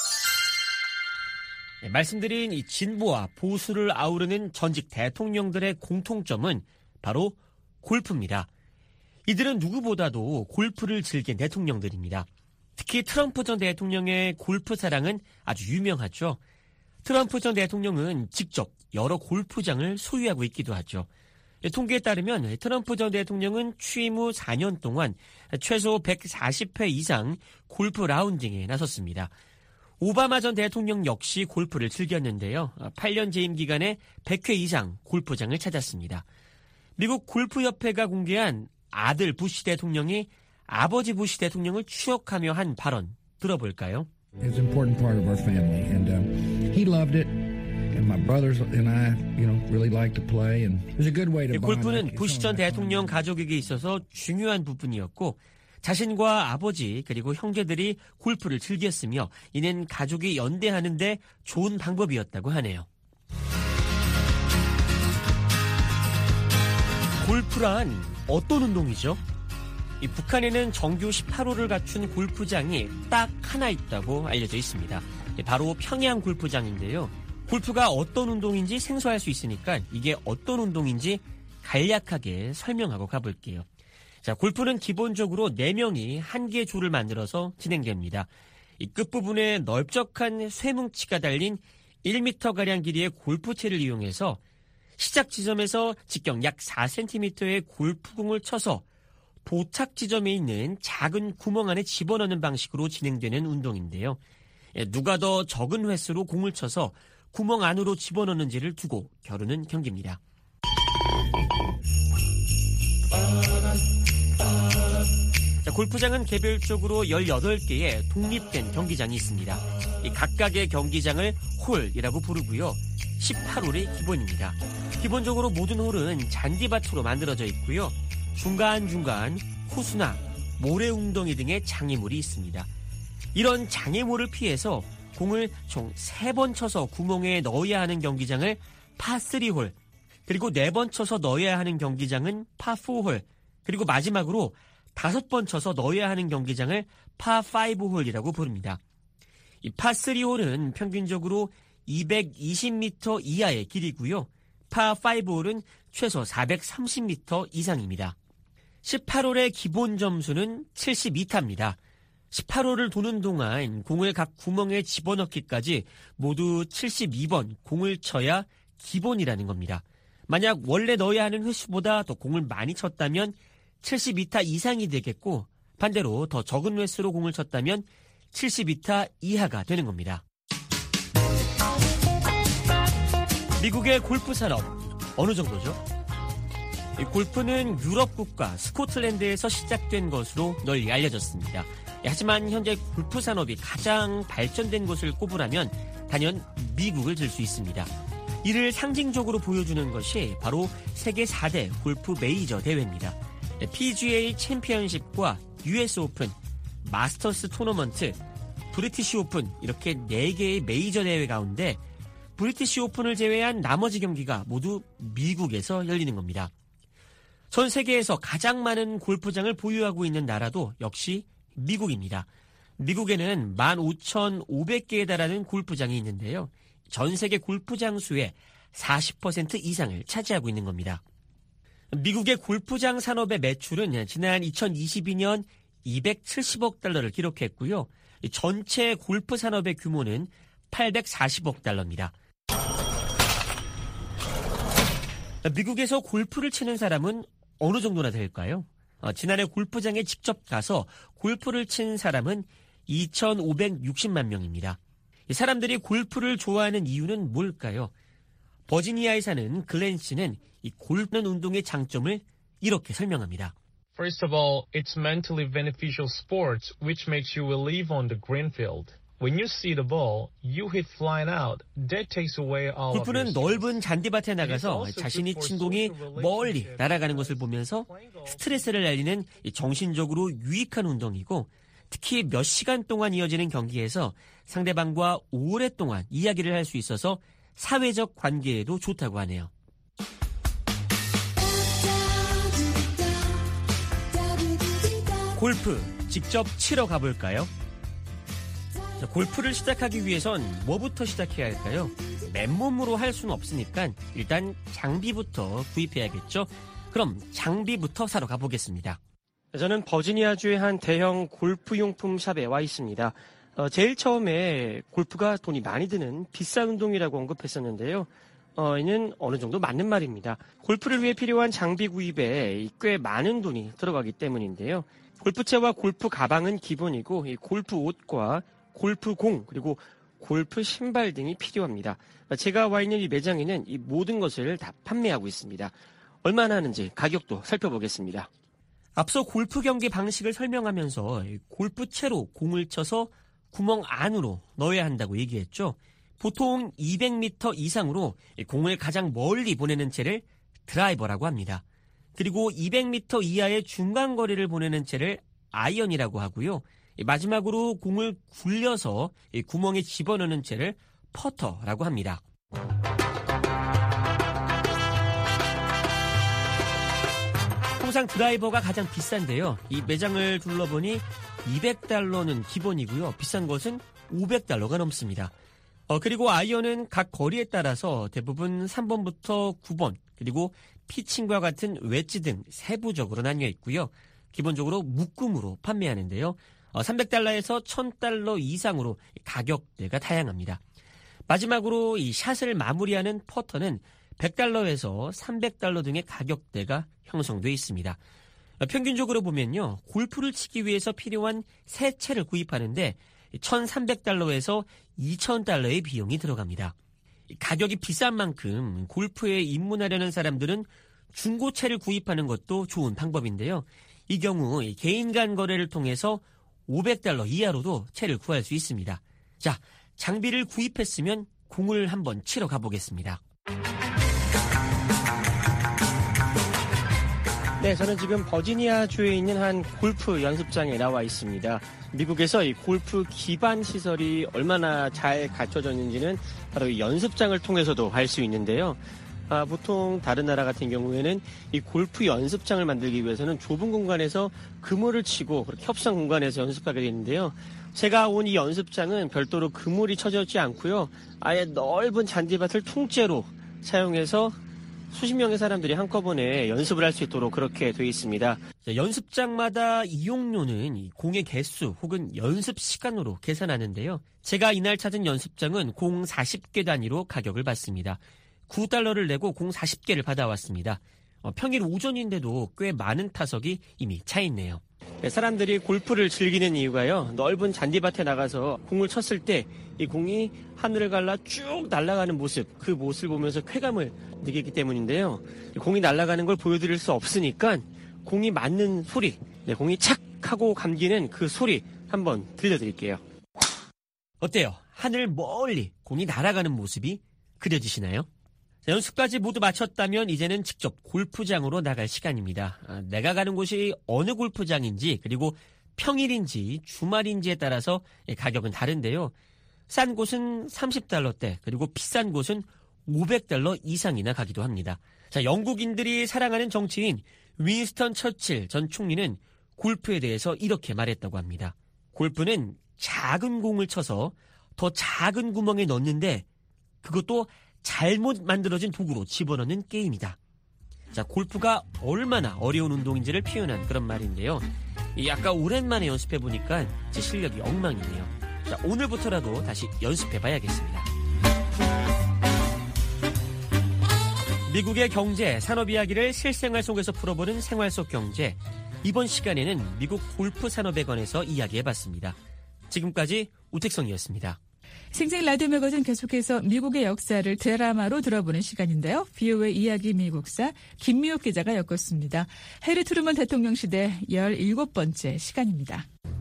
네, 말씀드린 이 진보와 보수를 아우르는 전직 대통령들의 공통점은 바로 골프입니다. 이들은 누구보다도 골프를 즐긴 대통령들입니다. 특히 트럼프 전 대통령의 골프 사랑은 아주 유명하죠. 트럼프 전 대통령은 직접 여러 골프장을 소유하고 있기도 하죠. 통계에 따르면 트럼프 전 대통령은 취임 후 사 년 동안 최소 백사십 회 이상 골프 라운딩에 나섰습니다. 오바마 전 대통령 역시 골프를 즐겼는데요. 팔 년 재임 기간에 백 회 이상 골프장을 찾았습니다. 미국 골프협회가 공개한 아들 부시 대통령이 아버지 부시 대통령을 추억하며 한 발언 들어볼까요? It's an important part of our family, and um, he loved it. And my brothers and I, you know, really like to play, and it was a good way to bond. 골프는 부시 전 대통령 가족에게 있어서 중요한 부분이었고, 자신과 아버지 그리고 형제들이 골프를 즐겼으며 이는 가족이 연대하는 데 좋은 방법이었다고 하네요. 골프란 어떤 운동이죠? 이 북한에는 정규 십팔 홀을 갖춘 골프장이 딱 하나 있다고 알려져 있습니다. 바로 평양 골프장인데요. 골프가 어떤 운동인지 생소할 수 있으니까 이게 어떤 운동인지 간략하게 설명하고 가볼게요. 자, 골프는 기본적으로 네 명이 한 개의 줄을 만들어서 진행됩니다. 이 끝부분에 넓적한 쇠뭉치가 달린 일 미터가량 길이의 골프채를 이용해서 시작 지점에서 직경 약 사 센티미터의 골프공을 쳐서 도착 지점에 있는 작은 구멍 안에 집어넣는 방식으로 진행되는 운동인데요. 누가 더 적은 횟수로 공을 쳐서 구멍 안으로 집어넣는지를 두고 겨루는 경기입니다. 자, 골프장은 개별적으로 열여덟 개의 독립된 경기장이 있습니다. 이 각각의 경기장을 홀이라고 부르고요. 십팔 홀이 기본입니다. 기본적으로 모든 홀은 잔디밭으로 만들어져 있고요. 중간중간 호수나 모래웅덩이 등의 장애물이 있습니다. 이런 장애물을 피해서 공을 총 세 번 쳐서 구멍에 넣어야 하는 경기장을 파삼 홀, 그리고 네 번 쳐서 넣어야 하는 경기장은 파사 홀, 그리고 마지막으로 다섯 번 쳐서 넣어야 하는 경기장을 파오 홀이라고 부릅니다. 이 파삼 홀은 평균적으로 이백이십 미터 이하의 길이고요. 파오 홀은 최소 사백삼십 미터 이상입니다. 십팔 홀의 기본 점수는 칠십 미터입니다. 십팔 홀을 도는 동안 공을 각 구멍에 집어넣기까지 모두 칠십이 번 공을 쳐야 기본이라는 겁니다. 만약 원래 넣어야 하는 횟수보다 더 공을 많이 쳤다면 칠십 미터 이상이 되겠고, 반대로 더 적은 횟수로 공을 쳤다면 칠십 미터 이하가 되는 겁니다. 미국의 골프 산업 어느 정도죠? 이 골프는 유럽 국가 스코틀랜드에서 시작된 것으로 널리 알려졌습니다. 하지만 현재 골프 산업이 가장 발전된 곳을 꼽으라면 단연 미국을 들 수 있습니다. 이를 상징적으로 보여주는 것이 바로 세계 사 대 골프 메이저 대회입니다. 피지에이 챔피언십과 유에스 오픈, 마스터스 토너먼트, 브리티시 오픈, 이렇게 네 개의 메이저 대회 가운데 브리티시 오픈을 제외한 나머지 경기가 모두 미국에서 열리는 겁니다. 전 세계에서 가장 많은 골프장을 보유하고 있는 나라도 역시 미국입니다. 미국에는 만 오천오백 개에 달하는 골프장이 있는데요. 전 세계 골프장 수의 사십 퍼센트 이상을 차지하고 있는 겁니다. 미국의 골프장 산업의 매출은 지난 이천이십이 년 이백칠십억 달러를 기록했고요. 전체 골프 산업의 규모는 팔백사십억 달러입니다. 미국에서 골프를 치는 사람은 어느 정도나 될까요? 어, 지난해 골프장에 직접 가서 골프를 친 사람은 이천오백육십만 명입니다. 사람들이 골프를 좋아하는 이유는 뭘까요? 버지니아에 사는 글렌 씨는 이 골프는 운동의 장점을 이렇게 설명합니다. First of all, it's mentally beneficial sport which makes you live on the green field. When you see the ball, you hit flying out. That takes away all of your 골프는 넓은 잔디밭에 나가서 자신이 친 공이 멀리 날아가는 것을 보면서 스트레스를 날리는 정신적으로 유익한 운동이고 특히 몇 시간 동안 이어지는 경기에서 상대방과 오랫동안 이야기를 할 수 있어서 사회적 관계에도 좋다고 하네요. 골프 직접 치러 가볼까요? 자, 골프를 시작하기 위해선 뭐부터 시작해야 할까요? 맨몸으로 할 수는 없으니까 일단 장비부터 구입해야겠죠. 그럼 장비부터 사러 가보겠습니다. 저는 버지니아주의 한 대형 골프용품 샵에 와 있습니다. 어, 제일 처음에 골프가 돈이 많이 드는 비싼 운동이라고 언급했었는데요. 어, 이는 어느 정도 맞는 말입니다. 골프를 위해 필요한 장비 구입에 꽤 많은 돈이 들어가기 때문인데요. 골프채와 골프 가방은 기본이고 이 골프 옷과 골프 공 그리고 골프 신발 등이 필요합니다. 제가 와 있는 이 매장에는 이 모든 것을 다 판매하고 있습니다. 얼마나 하는지 가격도 살펴보겠습니다. 앞서 골프 경기 방식을 설명하면서 골프채로 공을 쳐서 구멍 안으로 넣어야 한다고 얘기했죠. 보통 이백 미터 이상으로 공을 가장 멀리 보내는 채를 드라이버라고 합니다. 그리고 이백 미터 이하의 중간 거리를 보내는 채를 아이언이라고 하고요. 마지막으로 공을 굴려서 구멍에 집어넣는 채를 퍼터라고 합니다. 통상 드라이버가 가장 비싼데요. 이 매장을 둘러보니 이백 달러는 기본이고요. 비싼 것은 오백 달러가 넘습니다. 어, 그리고 아이언은 각 거리에 따라서 대부분 삼 번부터 구 번, 그리고 피칭과 같은 웨지 등 세부적으로 나뉘어 있고요. 기본적으로 묶음으로 판매하는데요. 어, 삼백 달러에서 천 달러 이상으로 가격대가 다양합니다. 마지막으로 이 샷을 마무리하는 퍼터는 백 달러에서 삼백 달러 등의 가격대가 형성돼 있습니다. 평균적으로 보면요. 골프를 치기 위해서 필요한 세 채를 구입하는데 천삼백 달러에서 이천 달러의 비용이 들어갑니다. 가격이 비싼 만큼 골프에 입문하려는 사람들은 중고채를 구입하는 것도 좋은 방법인데요. 이 경우 개인 간 거래를 통해서 오백 달러 이하로도 채를 구할 수 있습니다. 자, 장비를 구입했으면 공을 한번 치러 가보겠습니다. 네, 저는 지금 버지니아주에 있는 한 골프 연습장에 나와 있습니다. 미국에서 이 골프 기반 시설이 얼마나 잘 갖춰져 있는지는 바로 이 연습장을 통해서도 알 수 있는데요. 아, 보통 다른 나라 같은 경우에는 이 골프 연습장을 만들기 위해서는 좁은 공간에서 그물을 치고 그렇게 협상 공간에서 연습하게 되는데요. 제가 온 이 연습장은 별도로 그물이 쳐져 있지 않고요. 아예 넓은 잔디밭을 통째로 사용해서 수십 명의 사람들이 한꺼번에 연습을 할 수 있도록 그렇게 되어 있습니다. 자, 연습장마다 이용료는 공의 개수 혹은 연습 시간으로 계산하는데요. 제가 이날 찾은 연습장은 공 사십 개 단위로 가격을 받습니다. 구 달러를 내고 공 사십 개를 받아왔습니다. 어, 평일 오전인데도 꽤 많은 타석이 이미 차 있네요. 네, 사람들이 골프를 즐기는 이유가요. 넓은 잔디밭에 나가서 공을 쳤을 때 이 공이 하늘을 갈라 쭉 날아가는 모습, 그 모습을 보면서 쾌감을 느끼기 때문인데요. 공이 날아가는 걸 보여드릴 수 없으니까 공이 맞는 소리, 네, 공이 착 하고 감기는 그 소리 한번 들려드릴게요. 어때요? 하늘 멀리 공이 날아가는 모습이 그려지시나요? 자, 연습까지 모두 마쳤다면 이제는 직접 골프장으로 나갈 시간입니다. 아, 내가 가는 곳이 어느 골프장인지 그리고 평일인지 주말인지에 따라서 가격은 다른데요. 싼 곳은 삼십 달러대 그리고 비싼 곳은 오백 달러 이상이나 가기도 합니다. 자, 영국인들이 사랑하는 정치인 윈스턴 처칠 전 총리는 골프에 대해서 이렇게 말했다고 합니다. 골프는 작은 공을 쳐서 더 작은 구멍에 넣는데 그것도 잘못 만들어진 도구로 집어넣는 게임이다. 자, 골프가 얼마나 어려운 운동인지를 표현한 그런 말인데요. 이 아까 오랜만에 연습해보니까 제 실력이 엉망이네요. 자, 오늘부터라도 다시 연습해봐야겠습니다. 미국의 경제, 산업 이야기를 실생활 속에서 풀어보는 생활 속 경제. 이번 시간에는 미국 골프 산업에 관해서 이야기해봤습니다. 지금까지 우택성이었습니다. 생생 라디오 매거진 계속해서 미국의 역사를 드라마로 들어보는 시간인데요. 비오에이 이야기 미국사 김미옥 기자가 엮었습니다. 해리 트루먼 대통령 시대 열일곱 번째 시간입니다.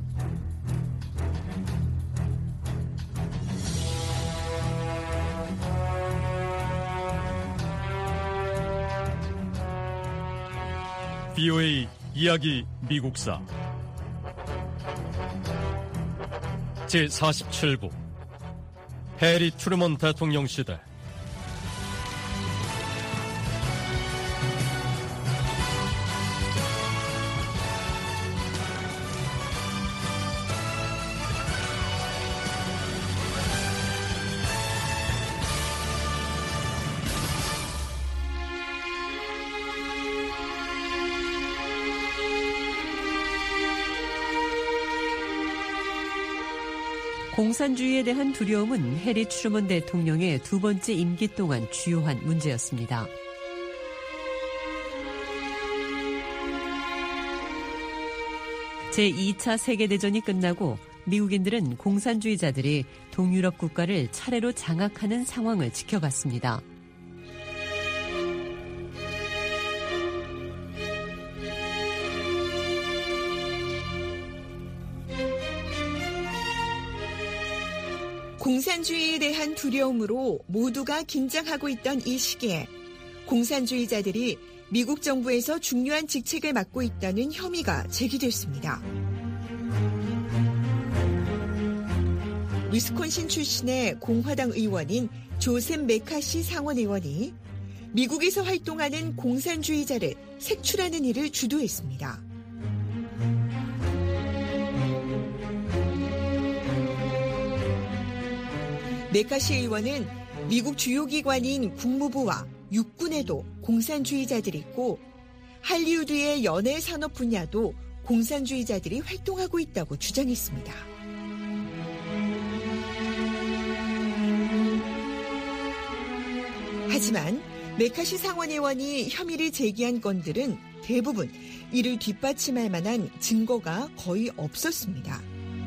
비오에이 이야기 미국사 제사십칠 부 해리 트루먼 대통령 시대. 공산주의에 대한 두려움은 해리 트루먼 대통령의 두 번째 임기 동안 주요한 문제였습니다. 제이 차 세계대전이 끝나고 미국인들은 공산주의자들이 동유럽 국가를 차례로 장악하는 상황을 지켜갔습니다. 공산주의에 대한 두려움으로 모두가 긴장하고 있던 이 시기에 공산주의자들이 미국 정부에서 중요한 직책을 맡고 있다는 혐의가 제기됐습니다. 위스콘신 출신의 공화당 의원인 조셉 메카시 상원의원이 미국에서 활동하는 공산주의자를 색출하는 일을 주도했습니다. 메카시 의원은 미국 주요 기관인 국무부와 육군에도 공산주의자들이 있고 할리우드의 연예 산업 분야도 공산주의자들이 활동하고 있다고 주장했습니다. 하지만 메카시 상원의원이 혐의를 제기한 건들은 대부분 이를 뒷받침할 만한 증거가 거의 없었습니다.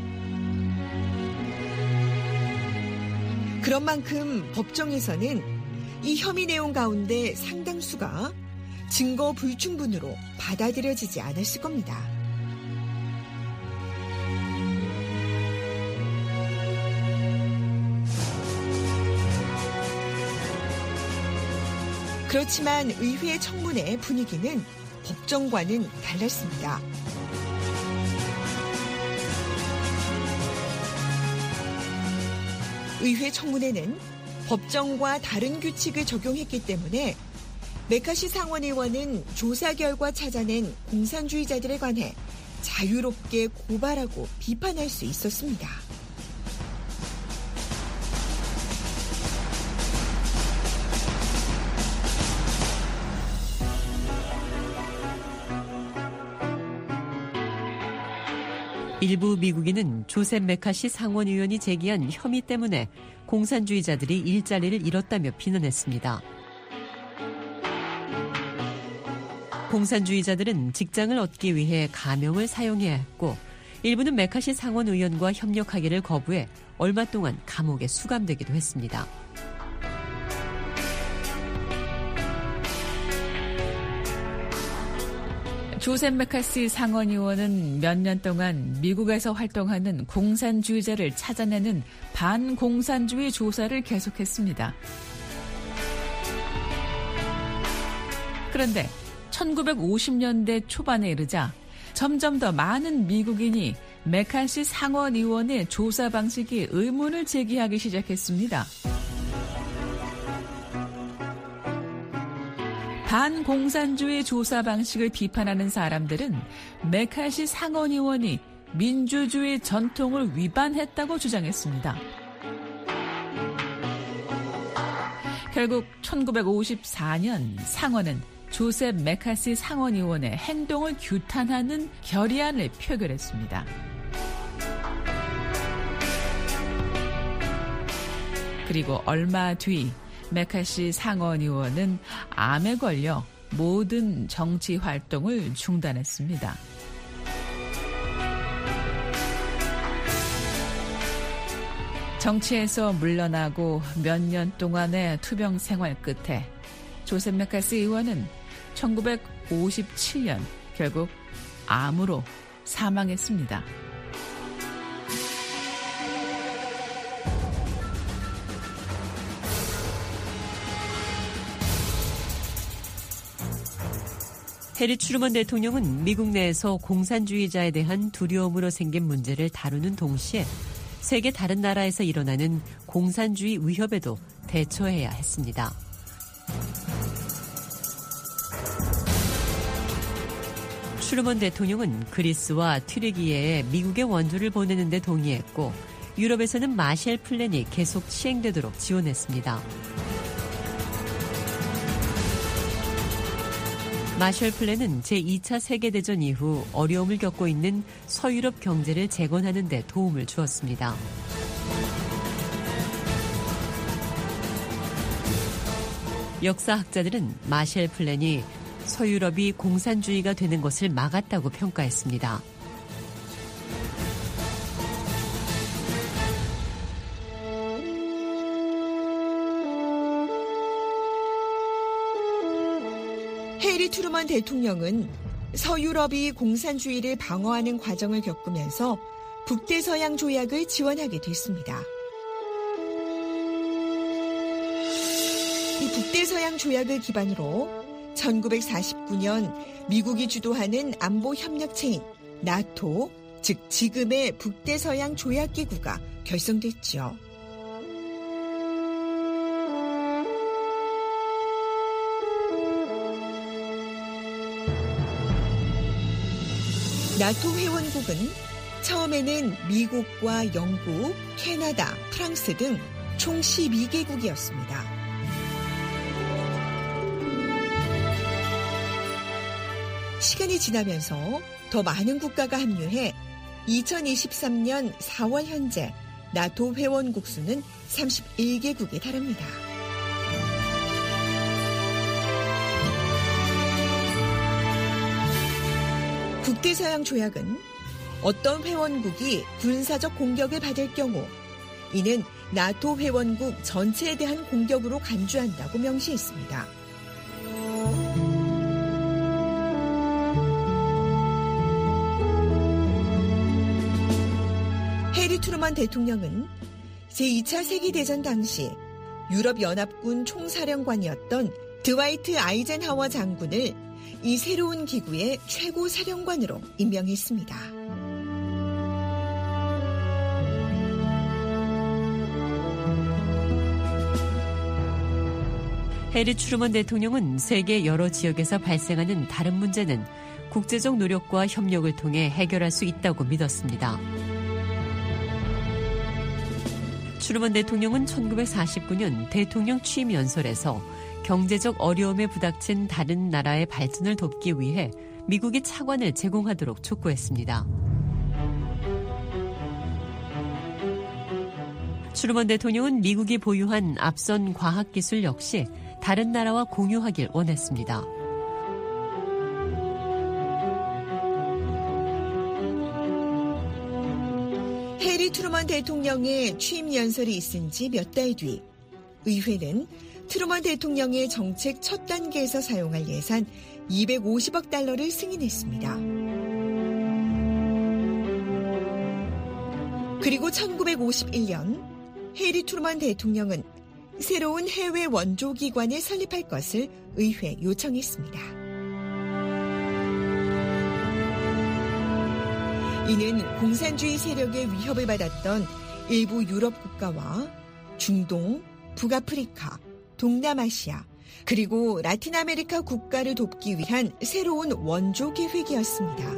그런 만큼 법정에서는 이 혐의 내용 가운데 상당수가 증거 불충분으로 받아들여지지 않았을 겁니다. 그렇지만 의회 청문회 분위기는 법정과는 달랐습니다. 의회 청문회는 법정과 다른 규칙을 적용했기 때문에 메카시 상원의원은 조사 결과 찾아낸 공산주의자들에 관해 자유롭게 고발하고 비판할 수 있었습니다. 일부 미국인은 조셉 메카시 상원의원이 제기한 혐의 때문에 공산주의자들이 일자리를 잃었다며 비난했습니다. 공산주의자들은 직장을 얻기 위해 가명을 사용해야 했고 일부는 메카시 상원의원과 협력하기를 거부해 얼마 동안 감옥에 수감되기도 했습니다. 조셉 메카시 상원의원은 몇 년 동안 미국에서 활동하는 공산주의자를 찾아내는 반공산주의 조사를 계속했습니다. 그런데 천구백오십 년대 초반에 이르자 점점 더 많은 미국인이 메카시 상원의원의 조사 방식이 의문을 제기하기 시작했습니다. 반공산주의 조사 방식을 비판하는 사람들은 메카시 상원의원이 민주주의 전통을 위반했다고 주장했습니다. 결국 천구백오십사 년 상원은 조셉 메카시 상원의원의 행동을 규탄하는 결의안을 표결했습니다. 그리고 얼마 뒤 메카시 상원의원은 암에 걸려 모든 정치 활동을 중단했습니다. 정치에서 물러나고 몇 년 동안의 투병 생활 끝에 조셉 메카시 의원은 천구백오십칠 년 결국 암으로 사망했습니다. 해리 트루먼 대통령은 미국 내에서 공산주의자에 대한 두려움으로 생긴 문제를 다루는 동시에 세계 다른 나라에서 일어나는 공산주의 위협에도 대처해야 했습니다. 트루먼 대통령은 그리스와 튀르기예에 미국의 원조를 보내는 데 동의했고 유럽에서는 마셜 플랜이 계속 시행되도록 지원했습니다. 마셜 플랜은 제이 차 세계대전 이후 어려움을 겪고 있는 서유럽 경제를 재건하는 데 도움을 주었습니다. 역사학자들은 마셜 플랜이 서유럽이 공산주의가 되는 것을 막았다고 평가했습니다. 해리 트루먼 대통령은 서유럽이 공산주의를 방어하는 과정을 겪으면서 북대서양 조약을 지원하게 됐습니다. 이 북대서양 조약을 기반으로 천구백사십구 년 미국이 주도하는 안보협력체인 나토, 즉 지금의 북대서양 조약기구가 결성됐죠. 나토 회원국은 처음에는 미국과 영국, 캐나다, 프랑스 등 총 십이 개국이었습니다. 시간이 지나면서 더 많은 국가가 합류해 이천이십삼 년 사월 현재 나토 회원국 수는 삼십일 개국에 달합니다. 북대서양 조약은 어떤 회원국이 군사적 공격을 받을 경우 이는 나토 회원국 전체에 대한 공격으로 간주한다고 명시했습니다. 해리 트루먼 대통령은 제이 차 세계대전 당시 유럽연합군 총사령관이었던 드와이트 아이젠하워 장군을 이 새로운 기구의 최고 사령관으로 임명했습니다. 해리 트루먼 대통령은 세계 여러 지역에서 발생하는 다른 문제는 국제적 노력과 협력을 통해 해결할 수 있다고 믿었습니다. 트루먼 대통령은 천구백사십구 년 대통령 취임 연설에서 경제적 어려움에 부닥친 다른 나라의 발전을 돕기 위해 미국이 차관을 제공하도록 촉구했습니다. 트루먼 대통령은 미국이 보유한 앞선 과학기술 역시 다른 나라와 공유하길 원했습니다. 해리 트루먼 대통령의 취임 연설이 있은 지 몇 달 뒤 의회는 트루먼 대통령의 정책 첫 단계에서 사용할 예산 이백오십억 달러를 승인했습니다. 그리고 천구백오십일 년 해리 트루먼 대통령은 새로운 해외 원조기관을 설립할 것을 의회에 요청했습니다. 이는 공산주의 세력의 위협을 받았던 일부 유럽 국가와 중동, 북아프리카, 동남아시아, 그리고 라틴 아메리카 국가를 돕기 위한 새로운 원조 계획이었습니다.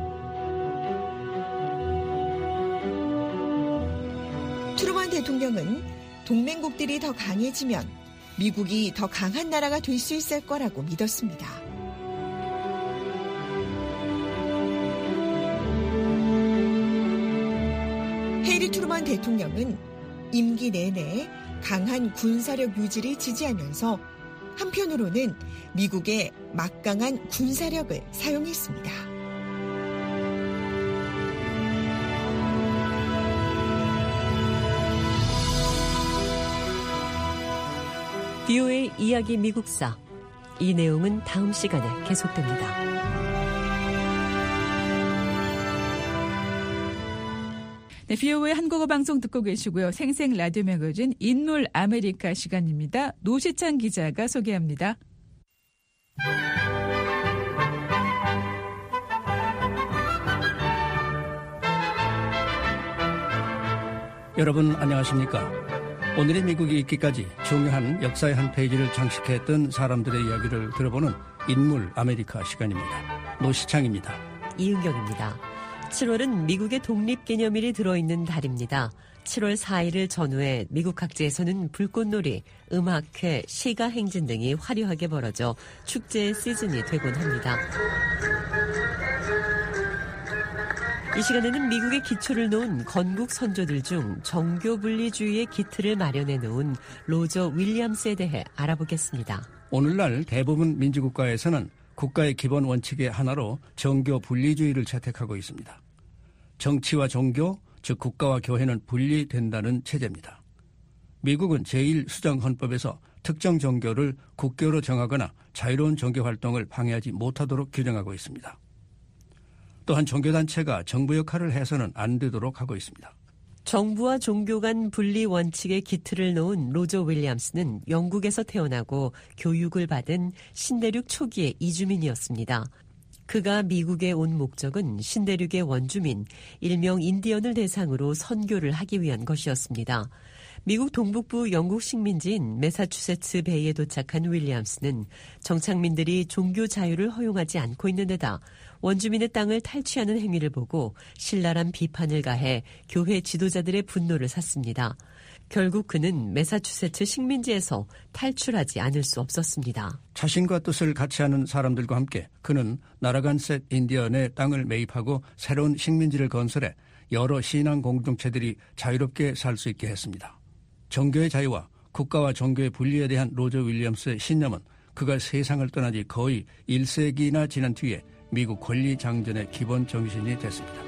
트루먼 대통령은 동맹국들이 더 강해지면 미국이 더 강한 나라가 될 수 있을 거라고 믿었습니다. 해리 트루먼 대통령은 임기 내내 강한 군사력 유지를 지지하면서 한편으로는 미국의 막강한 군사력을 사용했습니다. 비오에이 이야기 미국사. 이 내용은 다음 시간에 계속됩니다. 네, 비오에이 한국어 방송 듣고 계시고요. 생생 라디오 매거진 인물 아메리카 시간입니다. 노시찬 기자가 소개합니다. 여러분 안녕하십니까? 오늘의 미국이 있기까지 중요한 역사의 한 페이지를 장식했던 사람들의 이야기를 들어보는 인물 아메리카 시간입니다. 노시창입니다. 이은경입니다. 칠월은 미국의 독립기념일이 들어있는 달입니다. 칠월 사일을 전후해 미국 각지에서는 불꽃놀이, 음악회, 시가 행진 등이 화려하게 벌어져 축제의 시즌이 되곤 합니다. 이 시간에는 미국의 기초를 놓은 건국 선조들 중 정교 분리주의의 기틀을 마련해 놓은 로저 윌리엄스에 대해 알아보겠습니다. 오늘날 대부분 민주국가에서는 국가의 기본 원칙의 하나로 정교 분리주의를 채택하고 있습니다. 정치와 종교, 즉 국가와 교회는 분리된다는 체제입니다. 미국은 제일 수정헌법에서 특정 종교를 국교로 정하거나 자유로운 종교활동을 방해하지 못하도록 규정하고 있습니다. 또한 종교단체가 정부 역할을 해서는 안 되도록 하고 있습니다. 정부와 종교 간 분리 원칙의 기틀을 놓은 로저 윌리엄스는 영국에서 태어나고 교육을 받은 신대륙 초기의 이주민이었습니다. 그가 미국에 온 목적은 신대륙의 원주민, 일명 인디언을 대상으로 선교를 하기 위한 것이었습니다. 미국 동북부 영국 식민지인 매사추세츠 베이에 도착한 윌리엄스는 정착민들이 종교 자유를 허용하지 않고 있는 데다 원주민의 땅을 탈취하는 행위를 보고 신랄한 비판을 가해 교회 지도자들의 분노를 샀습니다. 결국 그는 매사추세츠 식민지에서 탈출하지 않을 수 없었습니다. 자신과 뜻을 같이 하는 사람들과 함께 그는 나라간셋 인디언의 땅을 매입하고 새로운 식민지를 건설해 여러 신앙 공동체들이 자유롭게 살 수 있게 했습니다. 종교의 자유와 국가와 종교의 분리에 대한 로저 윌리엄스의 신념은 그가 세상을 떠난 지 거의 일 세기나 지난 뒤에 미국 권리장전의 기본 정신이 됐습니다.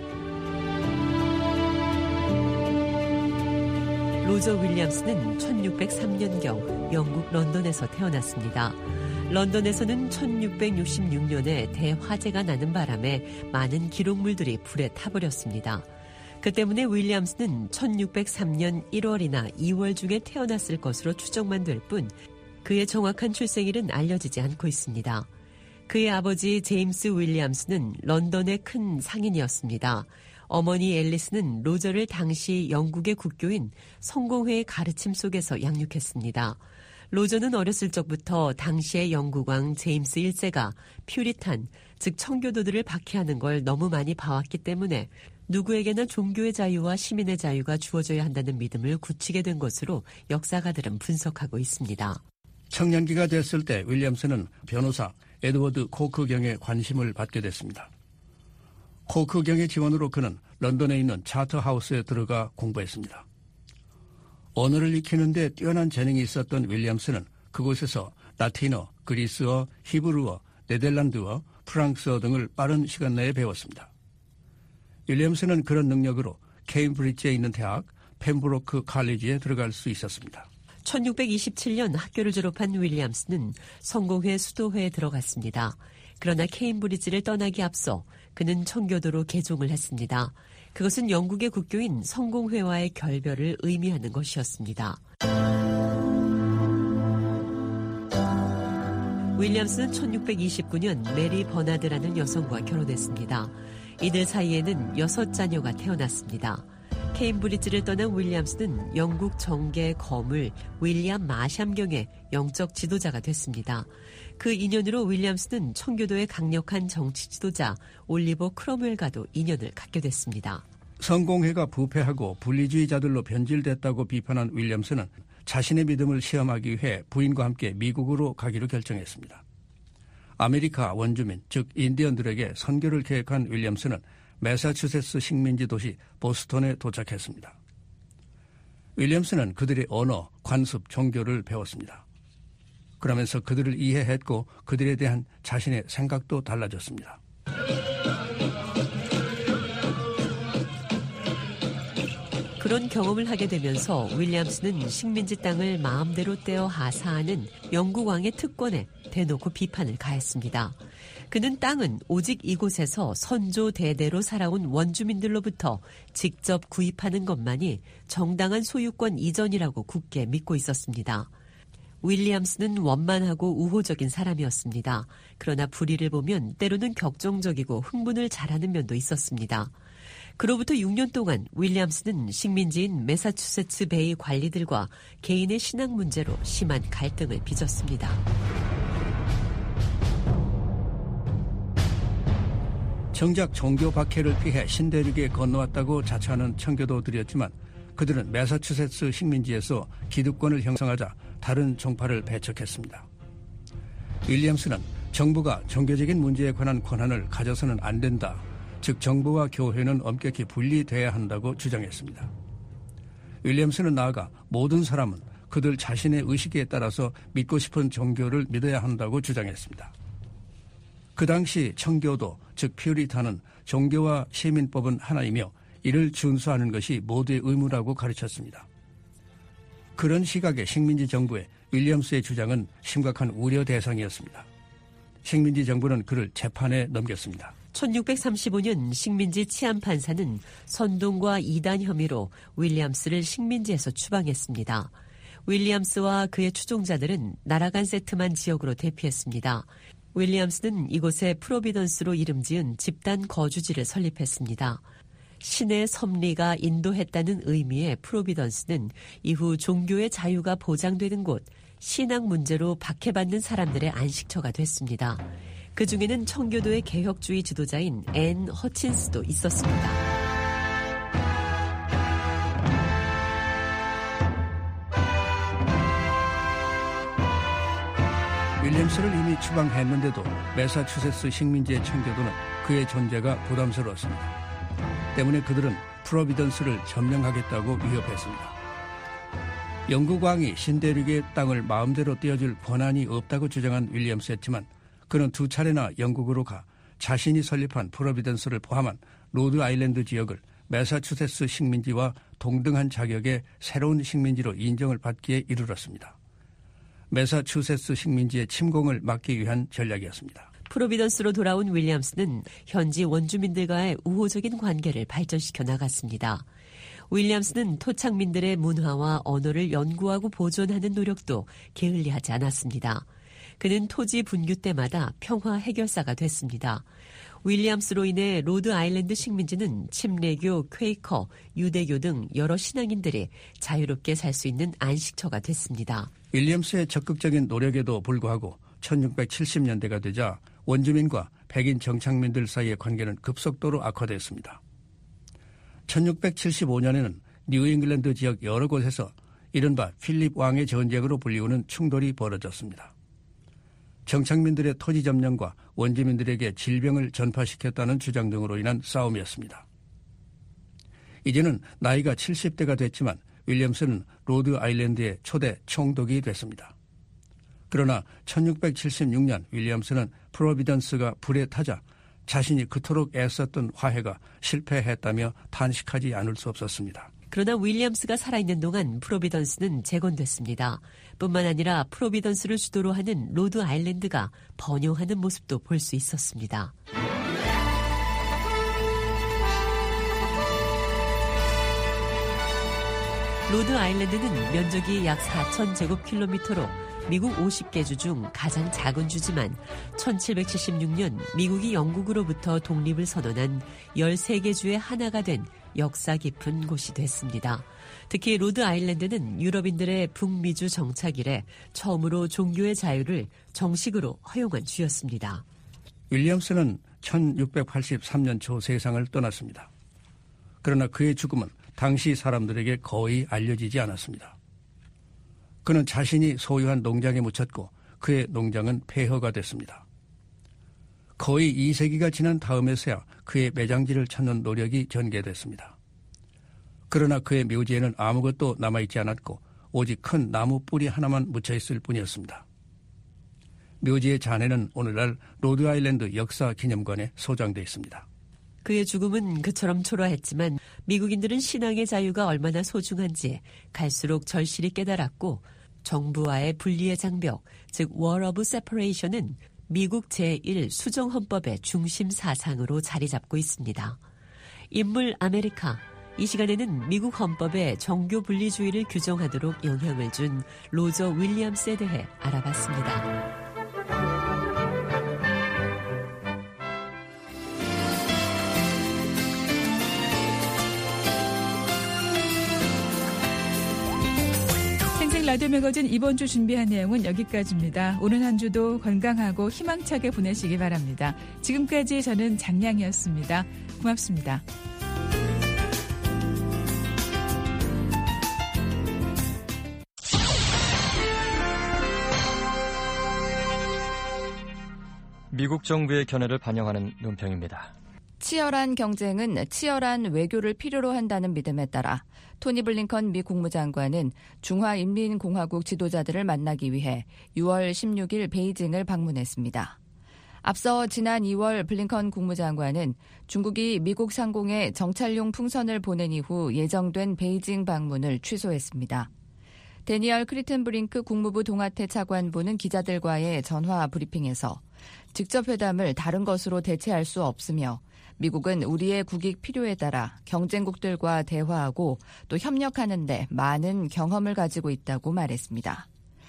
로저 윌리엄스는 천육백삼년경 영국 런던에서 태어났습니다. 런던에서는 천육백육십육년에 대화재가 나는 바람에 많은 기록물들이 불에 타버렸습니다. 그 때문에 윌리엄스는 천육백삼년 일월이나 이월 중에 태어났을 것으로 추정만 될 뿐 그의 정확한 출생일은 알려지지 않고 있습니다. 그의 아버지 제임스 윌리엄스는 런던의 큰 상인이었습니다. 어머니 앨리스는 로저를 당시 영국의 국교인 성공회의 가르침 속에서 양육했습니다. 로저는 어렸을 적부터 당시의 영국 왕 제임스 일세가 퓨리탄, 즉 청교도들을 박해하는 걸 너무 많이 봐왔기 때문에 누구에게나 종교의 자유와 시민의 자유가 주어져야 한다는 믿음을 굳히게 된 것으로 역사가들은 분석하고 있습니다. 청년기가 됐을 때 윌리엄스는 변호사 에드워드 코크경의 관심을 받게 됐습니다. 코크경의 지원으로 그는 런던에 있는 차터하우스에 들어가 공부했습니다. 언어를 익히는 데 뛰어난 재능이 있었던 윌리엄스는 그곳에서 라틴어, 그리스어, 히브리어, 네덜란드어, 프랑스어 등을 빠른 시간 내에 배웠습니다. 윌리엄스는 그런 능력으로 케임브리지에 있는 대학 펜브로크 칼리지에 들어갈 수 있었습니다. 천육백이십칠년 학교를 졸업한 윌리엄스는 성공회 수도회에 들어갔습니다. 그러나 케임브리지를 떠나기 앞서 그는 청교도로 개종을 했습니다. 그것은 영국의 국교인 성공회와의 결별을 의미하는 것이었습니다. 윌리엄스는 천육백이십구년 메리 버나드라는 여성과 결혼했습니다. 이들 사이에는 여섯 자녀가 태어났습니다. 케임브리지를 떠난 윌리엄스는 영국 정계 거물 윌리엄 마샴경의 영적 지도자가 됐습니다. 그 인연으로 윌리엄스는 청교도의 강력한 정치 지도자 올리버 크롬웰과도 인연을 갖게 됐습니다. 성공회가 부패하고 분리주의자들로 변질됐다고 비판한 윌리엄스는 자신의 믿음을 시험하기 위해 부인과 함께 미국으로 가기로 결정했습니다. 아메리카 원주민, 즉 인디언들에게 선교를 계획한 윌리엄스는 매사추세츠 식민지 도시 보스턴에 도착했습니다. 윌리엄스는 그들의 언어, 관습, 종교를 배웠습니다. 그러면서 그들을 이해했고 그들에 대한 자신의 생각도 달라졌습니다. 그런 경험을 하게 되면서 윌리엄스는 식민지 땅을 마음대로 떼어 하사하는 영국 왕의 특권에 대놓고 비판을 가했습니다. 그는 땅은 오직 이곳에서 선조 대대로 살아온 원주민들로부터 직접 구입하는 것만이 정당한 소유권 이전이라고 굳게 믿고 있었습니다. 윌리엄스는 원만하고 우호적인 사람이었습니다. 그러나 불의를 보면 때로는 격정적이고 흥분을 잘하는 면도 있었습니다. 그로부터 육 년 동안 윌리엄스는 식민지인 매사추세츠 베이 관리들과 개인의 신앙 문제로 심한 갈등을 빚었습니다. 정작 종교 박해를 피해 신대륙에 건너왔다고 자처하는 청교도들이었지만 그들은 매사추세츠 식민지에서 기득권을 형성하자 다른 종파를 배척했습니다. 윌리엄스는 정부가 종교적인 문제에 관한 권한을 가져서는 안 된다. 즉 정부와 교회는 엄격히 분리돼야 한다고 주장했습니다. 윌리엄스는 나아가 모든 사람은 그들 자신의 의식에 따라서 믿고 싶은 종교를 믿어야 한다고 주장했습니다. 그 당시 청교도, 즉 퓨리탄은 종교와 시민법은 하나이며 이를 준수하는 것이 모두의 의무라고 가르쳤습니다. 그런 시각의 식민지 정부의 윌리엄스의 주장은 심각한 우려 대상이었습니다. 식민지 정부는 그를 재판에 넘겼습니다. 천육백삼십오 년 식민지 치안판사는 선동과 이단 혐의로 윌리엄스를 식민지에서 추방했습니다. 윌리엄스와 그의 추종자들은 나라간 세트만 지역으로 대피했습니다. 윌리엄스는 이곳에 프로비던스로 이름 지은 집단 거주지를 설립했습니다. 신의 섭리가 인도했다는 의미의 프로비던스는 이후 종교의 자유가 보장되는 곳, 신앙 문제로 박해받는 사람들의 안식처가 됐습니다. 그 중에는 청교도의 개혁주의 지도자인 앤 허친스도 있었습니다. 윌리엄스를 이미 추방했는데도 매사추세츠 식민지의 청교도는 그의 존재가 부담스러웠습니다. 때문에 그들은 프로비던스를 점령하겠다고 위협했습니다. 영국 왕이 신대륙의 땅을 마음대로 떼어줄 권한이 없다고 주장한 윌리엄스였지만 그는 두 차례나 영국으로 가 자신이 설립한 프로비던스를 포함한 로드 아일랜드 지역을 매사추세츠 식민지와 동등한 자격의 새로운 식민지로 인정을 받기에 이르렀습니다. 매사추세츠 식민지의 침공을 막기 위한 전략이었습니다. 프로비던스로 돌아온 윌리엄스는 현지 원주민들과의 우호적인 관계를 발전시켜 나갔습니다. 윌리엄스는 토착민들의 문화와 언어를 연구하고 보존하는 노력도 게을리하지 않았습니다. 그는 토지 분규 때마다 평화 해결사가 됐습니다. 윌리엄스로 인해 로드 아일랜드 식민지는 침례교, 퀘이커, 유대교 등 여러 신앙인들이 자유롭게 살 수 있는 안식처가 됐습니다. 윌리엄스의 적극적인 노력에도 불구하고 천육백칠십 년대가 되자 원주민과 백인 정착민들 사이의 관계는 급속도로 악화됐습니다. 천육백칠십오 년에는 뉴잉글랜드 지역 여러 곳에서 이른바 필립 왕의 전쟁으로 불리우는 충돌이 벌어졌습니다. 정착민들의 토지 점령과 원주민들에게 질병을 전파시켰다는 주장 등으로 인한 싸움이었습니다. 이제는 나이가 칠십 대가 됐지만 윌리엄스는 로드 아일랜드의 초대 총독이 됐습니다. 그러나 천육백칠십육 년 윌리엄스는 프로비던스가 불에 타자 자신이 그토록 애썼던 화해가 실패했다며 탄식하지 않을 수 없었습니다. 그러나 윌리엄스가 살아있는 동안 프로비던스는 재건됐습니다. 뿐만 아니라 프로비던스를 주도로 하는 로드 아일랜드가 번영하는 모습도 볼 수 있었습니다. 로드 아일랜드는 면적이 약 사천 제곱킬로미터로 미국 오십 개 주 중 가장 작은 주지만 천칠백칠십육 년 미국이 영국으로부터 독립을 선언한 열세 개 주의 하나가 된 역사 깊은 곳이 됐습니다. 특히 로드 아일랜드는 유럽인들의 북미주 정착 이래 처음으로 종교의 자유를 정식으로 허용한 주였습니다. 윌리엄스는 천육백팔십삼 년 초 세상을 떠났습니다. 그러나 그의 죽음은 당시 사람들에게 거의 알려지지 않았습니다. 그는 자신이 소유한 농장에 묻혔고 그의 농장은 폐허가 됐습니다. 거의 이 세기가 지난 다음에서야 그의 매장지를 찾는 노력이 전개됐습니다. 그러나 그의 묘지에는 아무것도 남아있지 않았고 오직 큰 나무 뿌리 하나만 묻혀있을 뿐이었습니다. 묘지의 잔해는 오늘날 로드아일랜드 역사기념관에 소장되어 있습니다. 그의 죽음은 그처럼 초라했지만 미국인들은 신앙의 자유가 얼마나 소중한지 갈수록 절실히 깨달았고 정부와의 분리의 장벽, 즉 Wall of Separation은 미국 제일 수정헌법의 중심 사상으로 자리 잡고 있습니다. 인물 아메리카. 이 시간에는 미국 헌법에 정교 분리주의를 규정하도록 영향을 준 로저 윌리엄스에 대해 알아봤습니다. 라디오 매거진 이번 주 준비한 내용은 여기까지입니다. 오늘 한 주도 건강하고 희망차게 보내시기 바랍니다. 지금까지 저는 장량이었습니다. 고맙습니다. 미국 정부의 견해를 반영하는 논평입니다. 치열한 경쟁은 치열한 외교를 필요로 한다는 믿음에 따라 토니 블링컨 미 국무장관은 중화인민공화국 지도자들을 만나기 위해 유월 십육일 베이징을 방문했습니다. 앞서 지난 이월 블링컨 국무장관은 중국이 미국 상공에 정찰용 풍선을 보낸 이후 예정된 베이징 방문을 취소했습니다. 데니얼 크리튼브링크 국무부 동아태 차관보는 기자들과의 전화 브리핑에서 직접 회담을 다른 것으로 대체할 수 없으며 미국은 우리의 국익 필요에 따라 경쟁국들과 대화하고 또 협력하는 데 많은 경험을 가지고 있다고 말했습니다.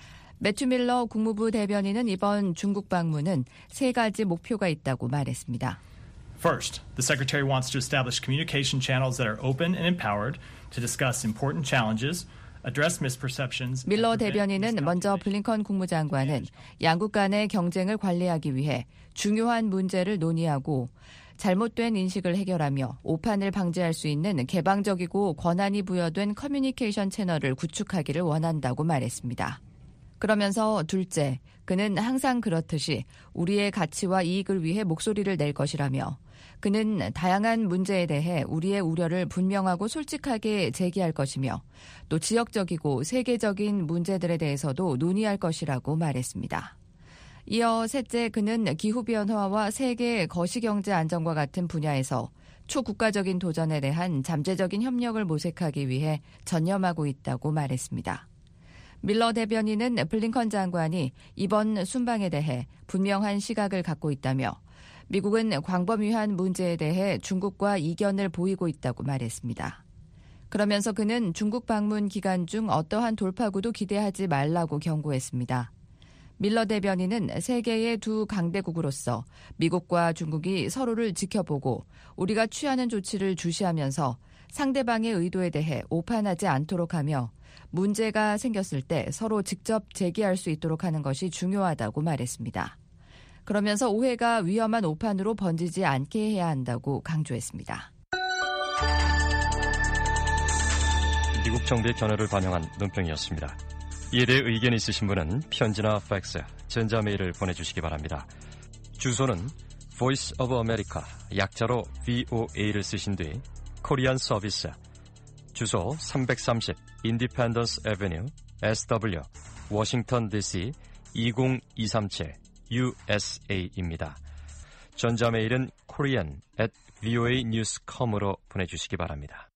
매튜 밀러 국무부 대변인은 이번 중국 방문은 세 가지 목표가 있다고 말했습니다. First, the Secretary wants to establish communication channels that are open and empowered to discuss important challenges, address misperceptions. 밀러 대변인은 먼저 블링컨 국무장관은 양국 간의 경쟁을 관리하기 위해 중요한 문제를 논의하고 잘못된 인식을 해결하며 오판을 방지할 수 있는 개방적이고 권한이 부여된 커뮤니케이션 채널을 구축하기를 원한다고 말했습니다. 그러면서 둘째, 그는 항상 그렇듯이 우리의 가치와 이익을 위해 목소리를 낼 것이라며 그는 다양한 문제에 대해 우리의 우려를 분명하고 솔직하게 제기할 것이며 또 지역적이고 세계적인 문제들에 대해서도 논의할 것이라고 말했습니다. 이어 셋째, 그는 기후변화와 세계 거시경제 안정과 같은 분야에서 초국가적인 도전에 대한 잠재적인 협력을 모색하기 위해 전념하고 있다고 말했습니다. 밀러 대변인은 블링컨 장관이 이번 순방에 대해 분명한 시각을 갖고 있다며 미국은 광범위한 문제에 대해 중국과 이견을 보이고 있다고 말했습니다. 그러면서 그는 중국 방문 기간 중 어떠한 돌파구도 기대하지 말라고 경고했습니다. 밀러 대변인은 세계의 두 강대국으로서 미국과 중국이 서로를 지켜보고 우리가 취하는 조치를 주시하면서 상대방의 의도에 대해 오판하지 않도록 하며 문제가 생겼을 때 서로 직접 제기할 수 있도록 하는 것이 중요하다고 말했습니다. 그러면서 오해가 위험한 오판으로 번지지 않게 해야 한다고 강조했습니다. 미국 정부의 견해를 반영한 논평이었습니다. 이에 대해 의견 있으신 분은 편지나 팩스, 전자메일을 보내주시기 바랍니다. 주소는 Voice of America, 약자로 브이오에이를 쓰신 뒤 코리안 서비스, 주소 삼백삼십 Independence Avenue, 에스더블유, 워싱턴 디씨 이공이삼칠 유에스에이입니다. 전자메일은 korean at voanews dot com으로 보내주시기 바랍니다.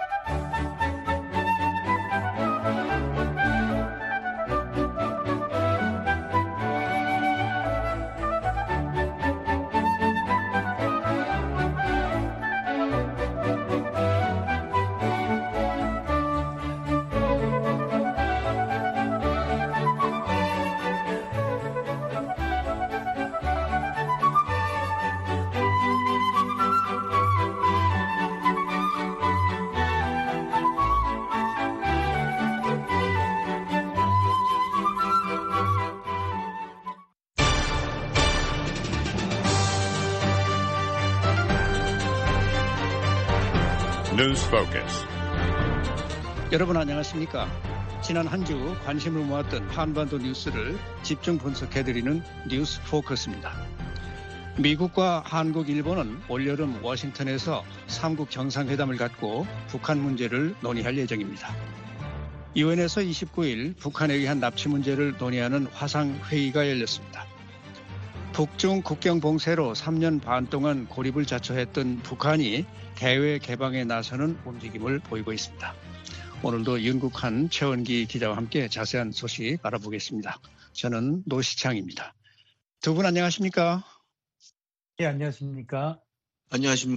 News Focus. 여러분 안녕하십니까? 지난 한 주 관심을 모았던 한반도 뉴스를 집중 분석해드리는 뉴스 포커스입니다. 미국과 한국, 일본은 올여름 워싱턴에서 삼국 정상회담을 갖고 북한 문제를 논의할 예정입니다. 유엔에서 이십구일 북한에 의한 납치 문제를 논의하는 화상회의가 열렸습니다. 북중 국경 봉쇄로 삼 년 반 동안 고립을 자초했던 북한이 대외 개방에 나서는 움직임을 보이고 있습니다. 오늘도 윤국한, 최원기 기자와 함께 자세한 소식 알아보겠습니다. 저는 노시창입니다. 두 분 안녕하십니까? 예, 안녕하십니까? 안녕하십니까?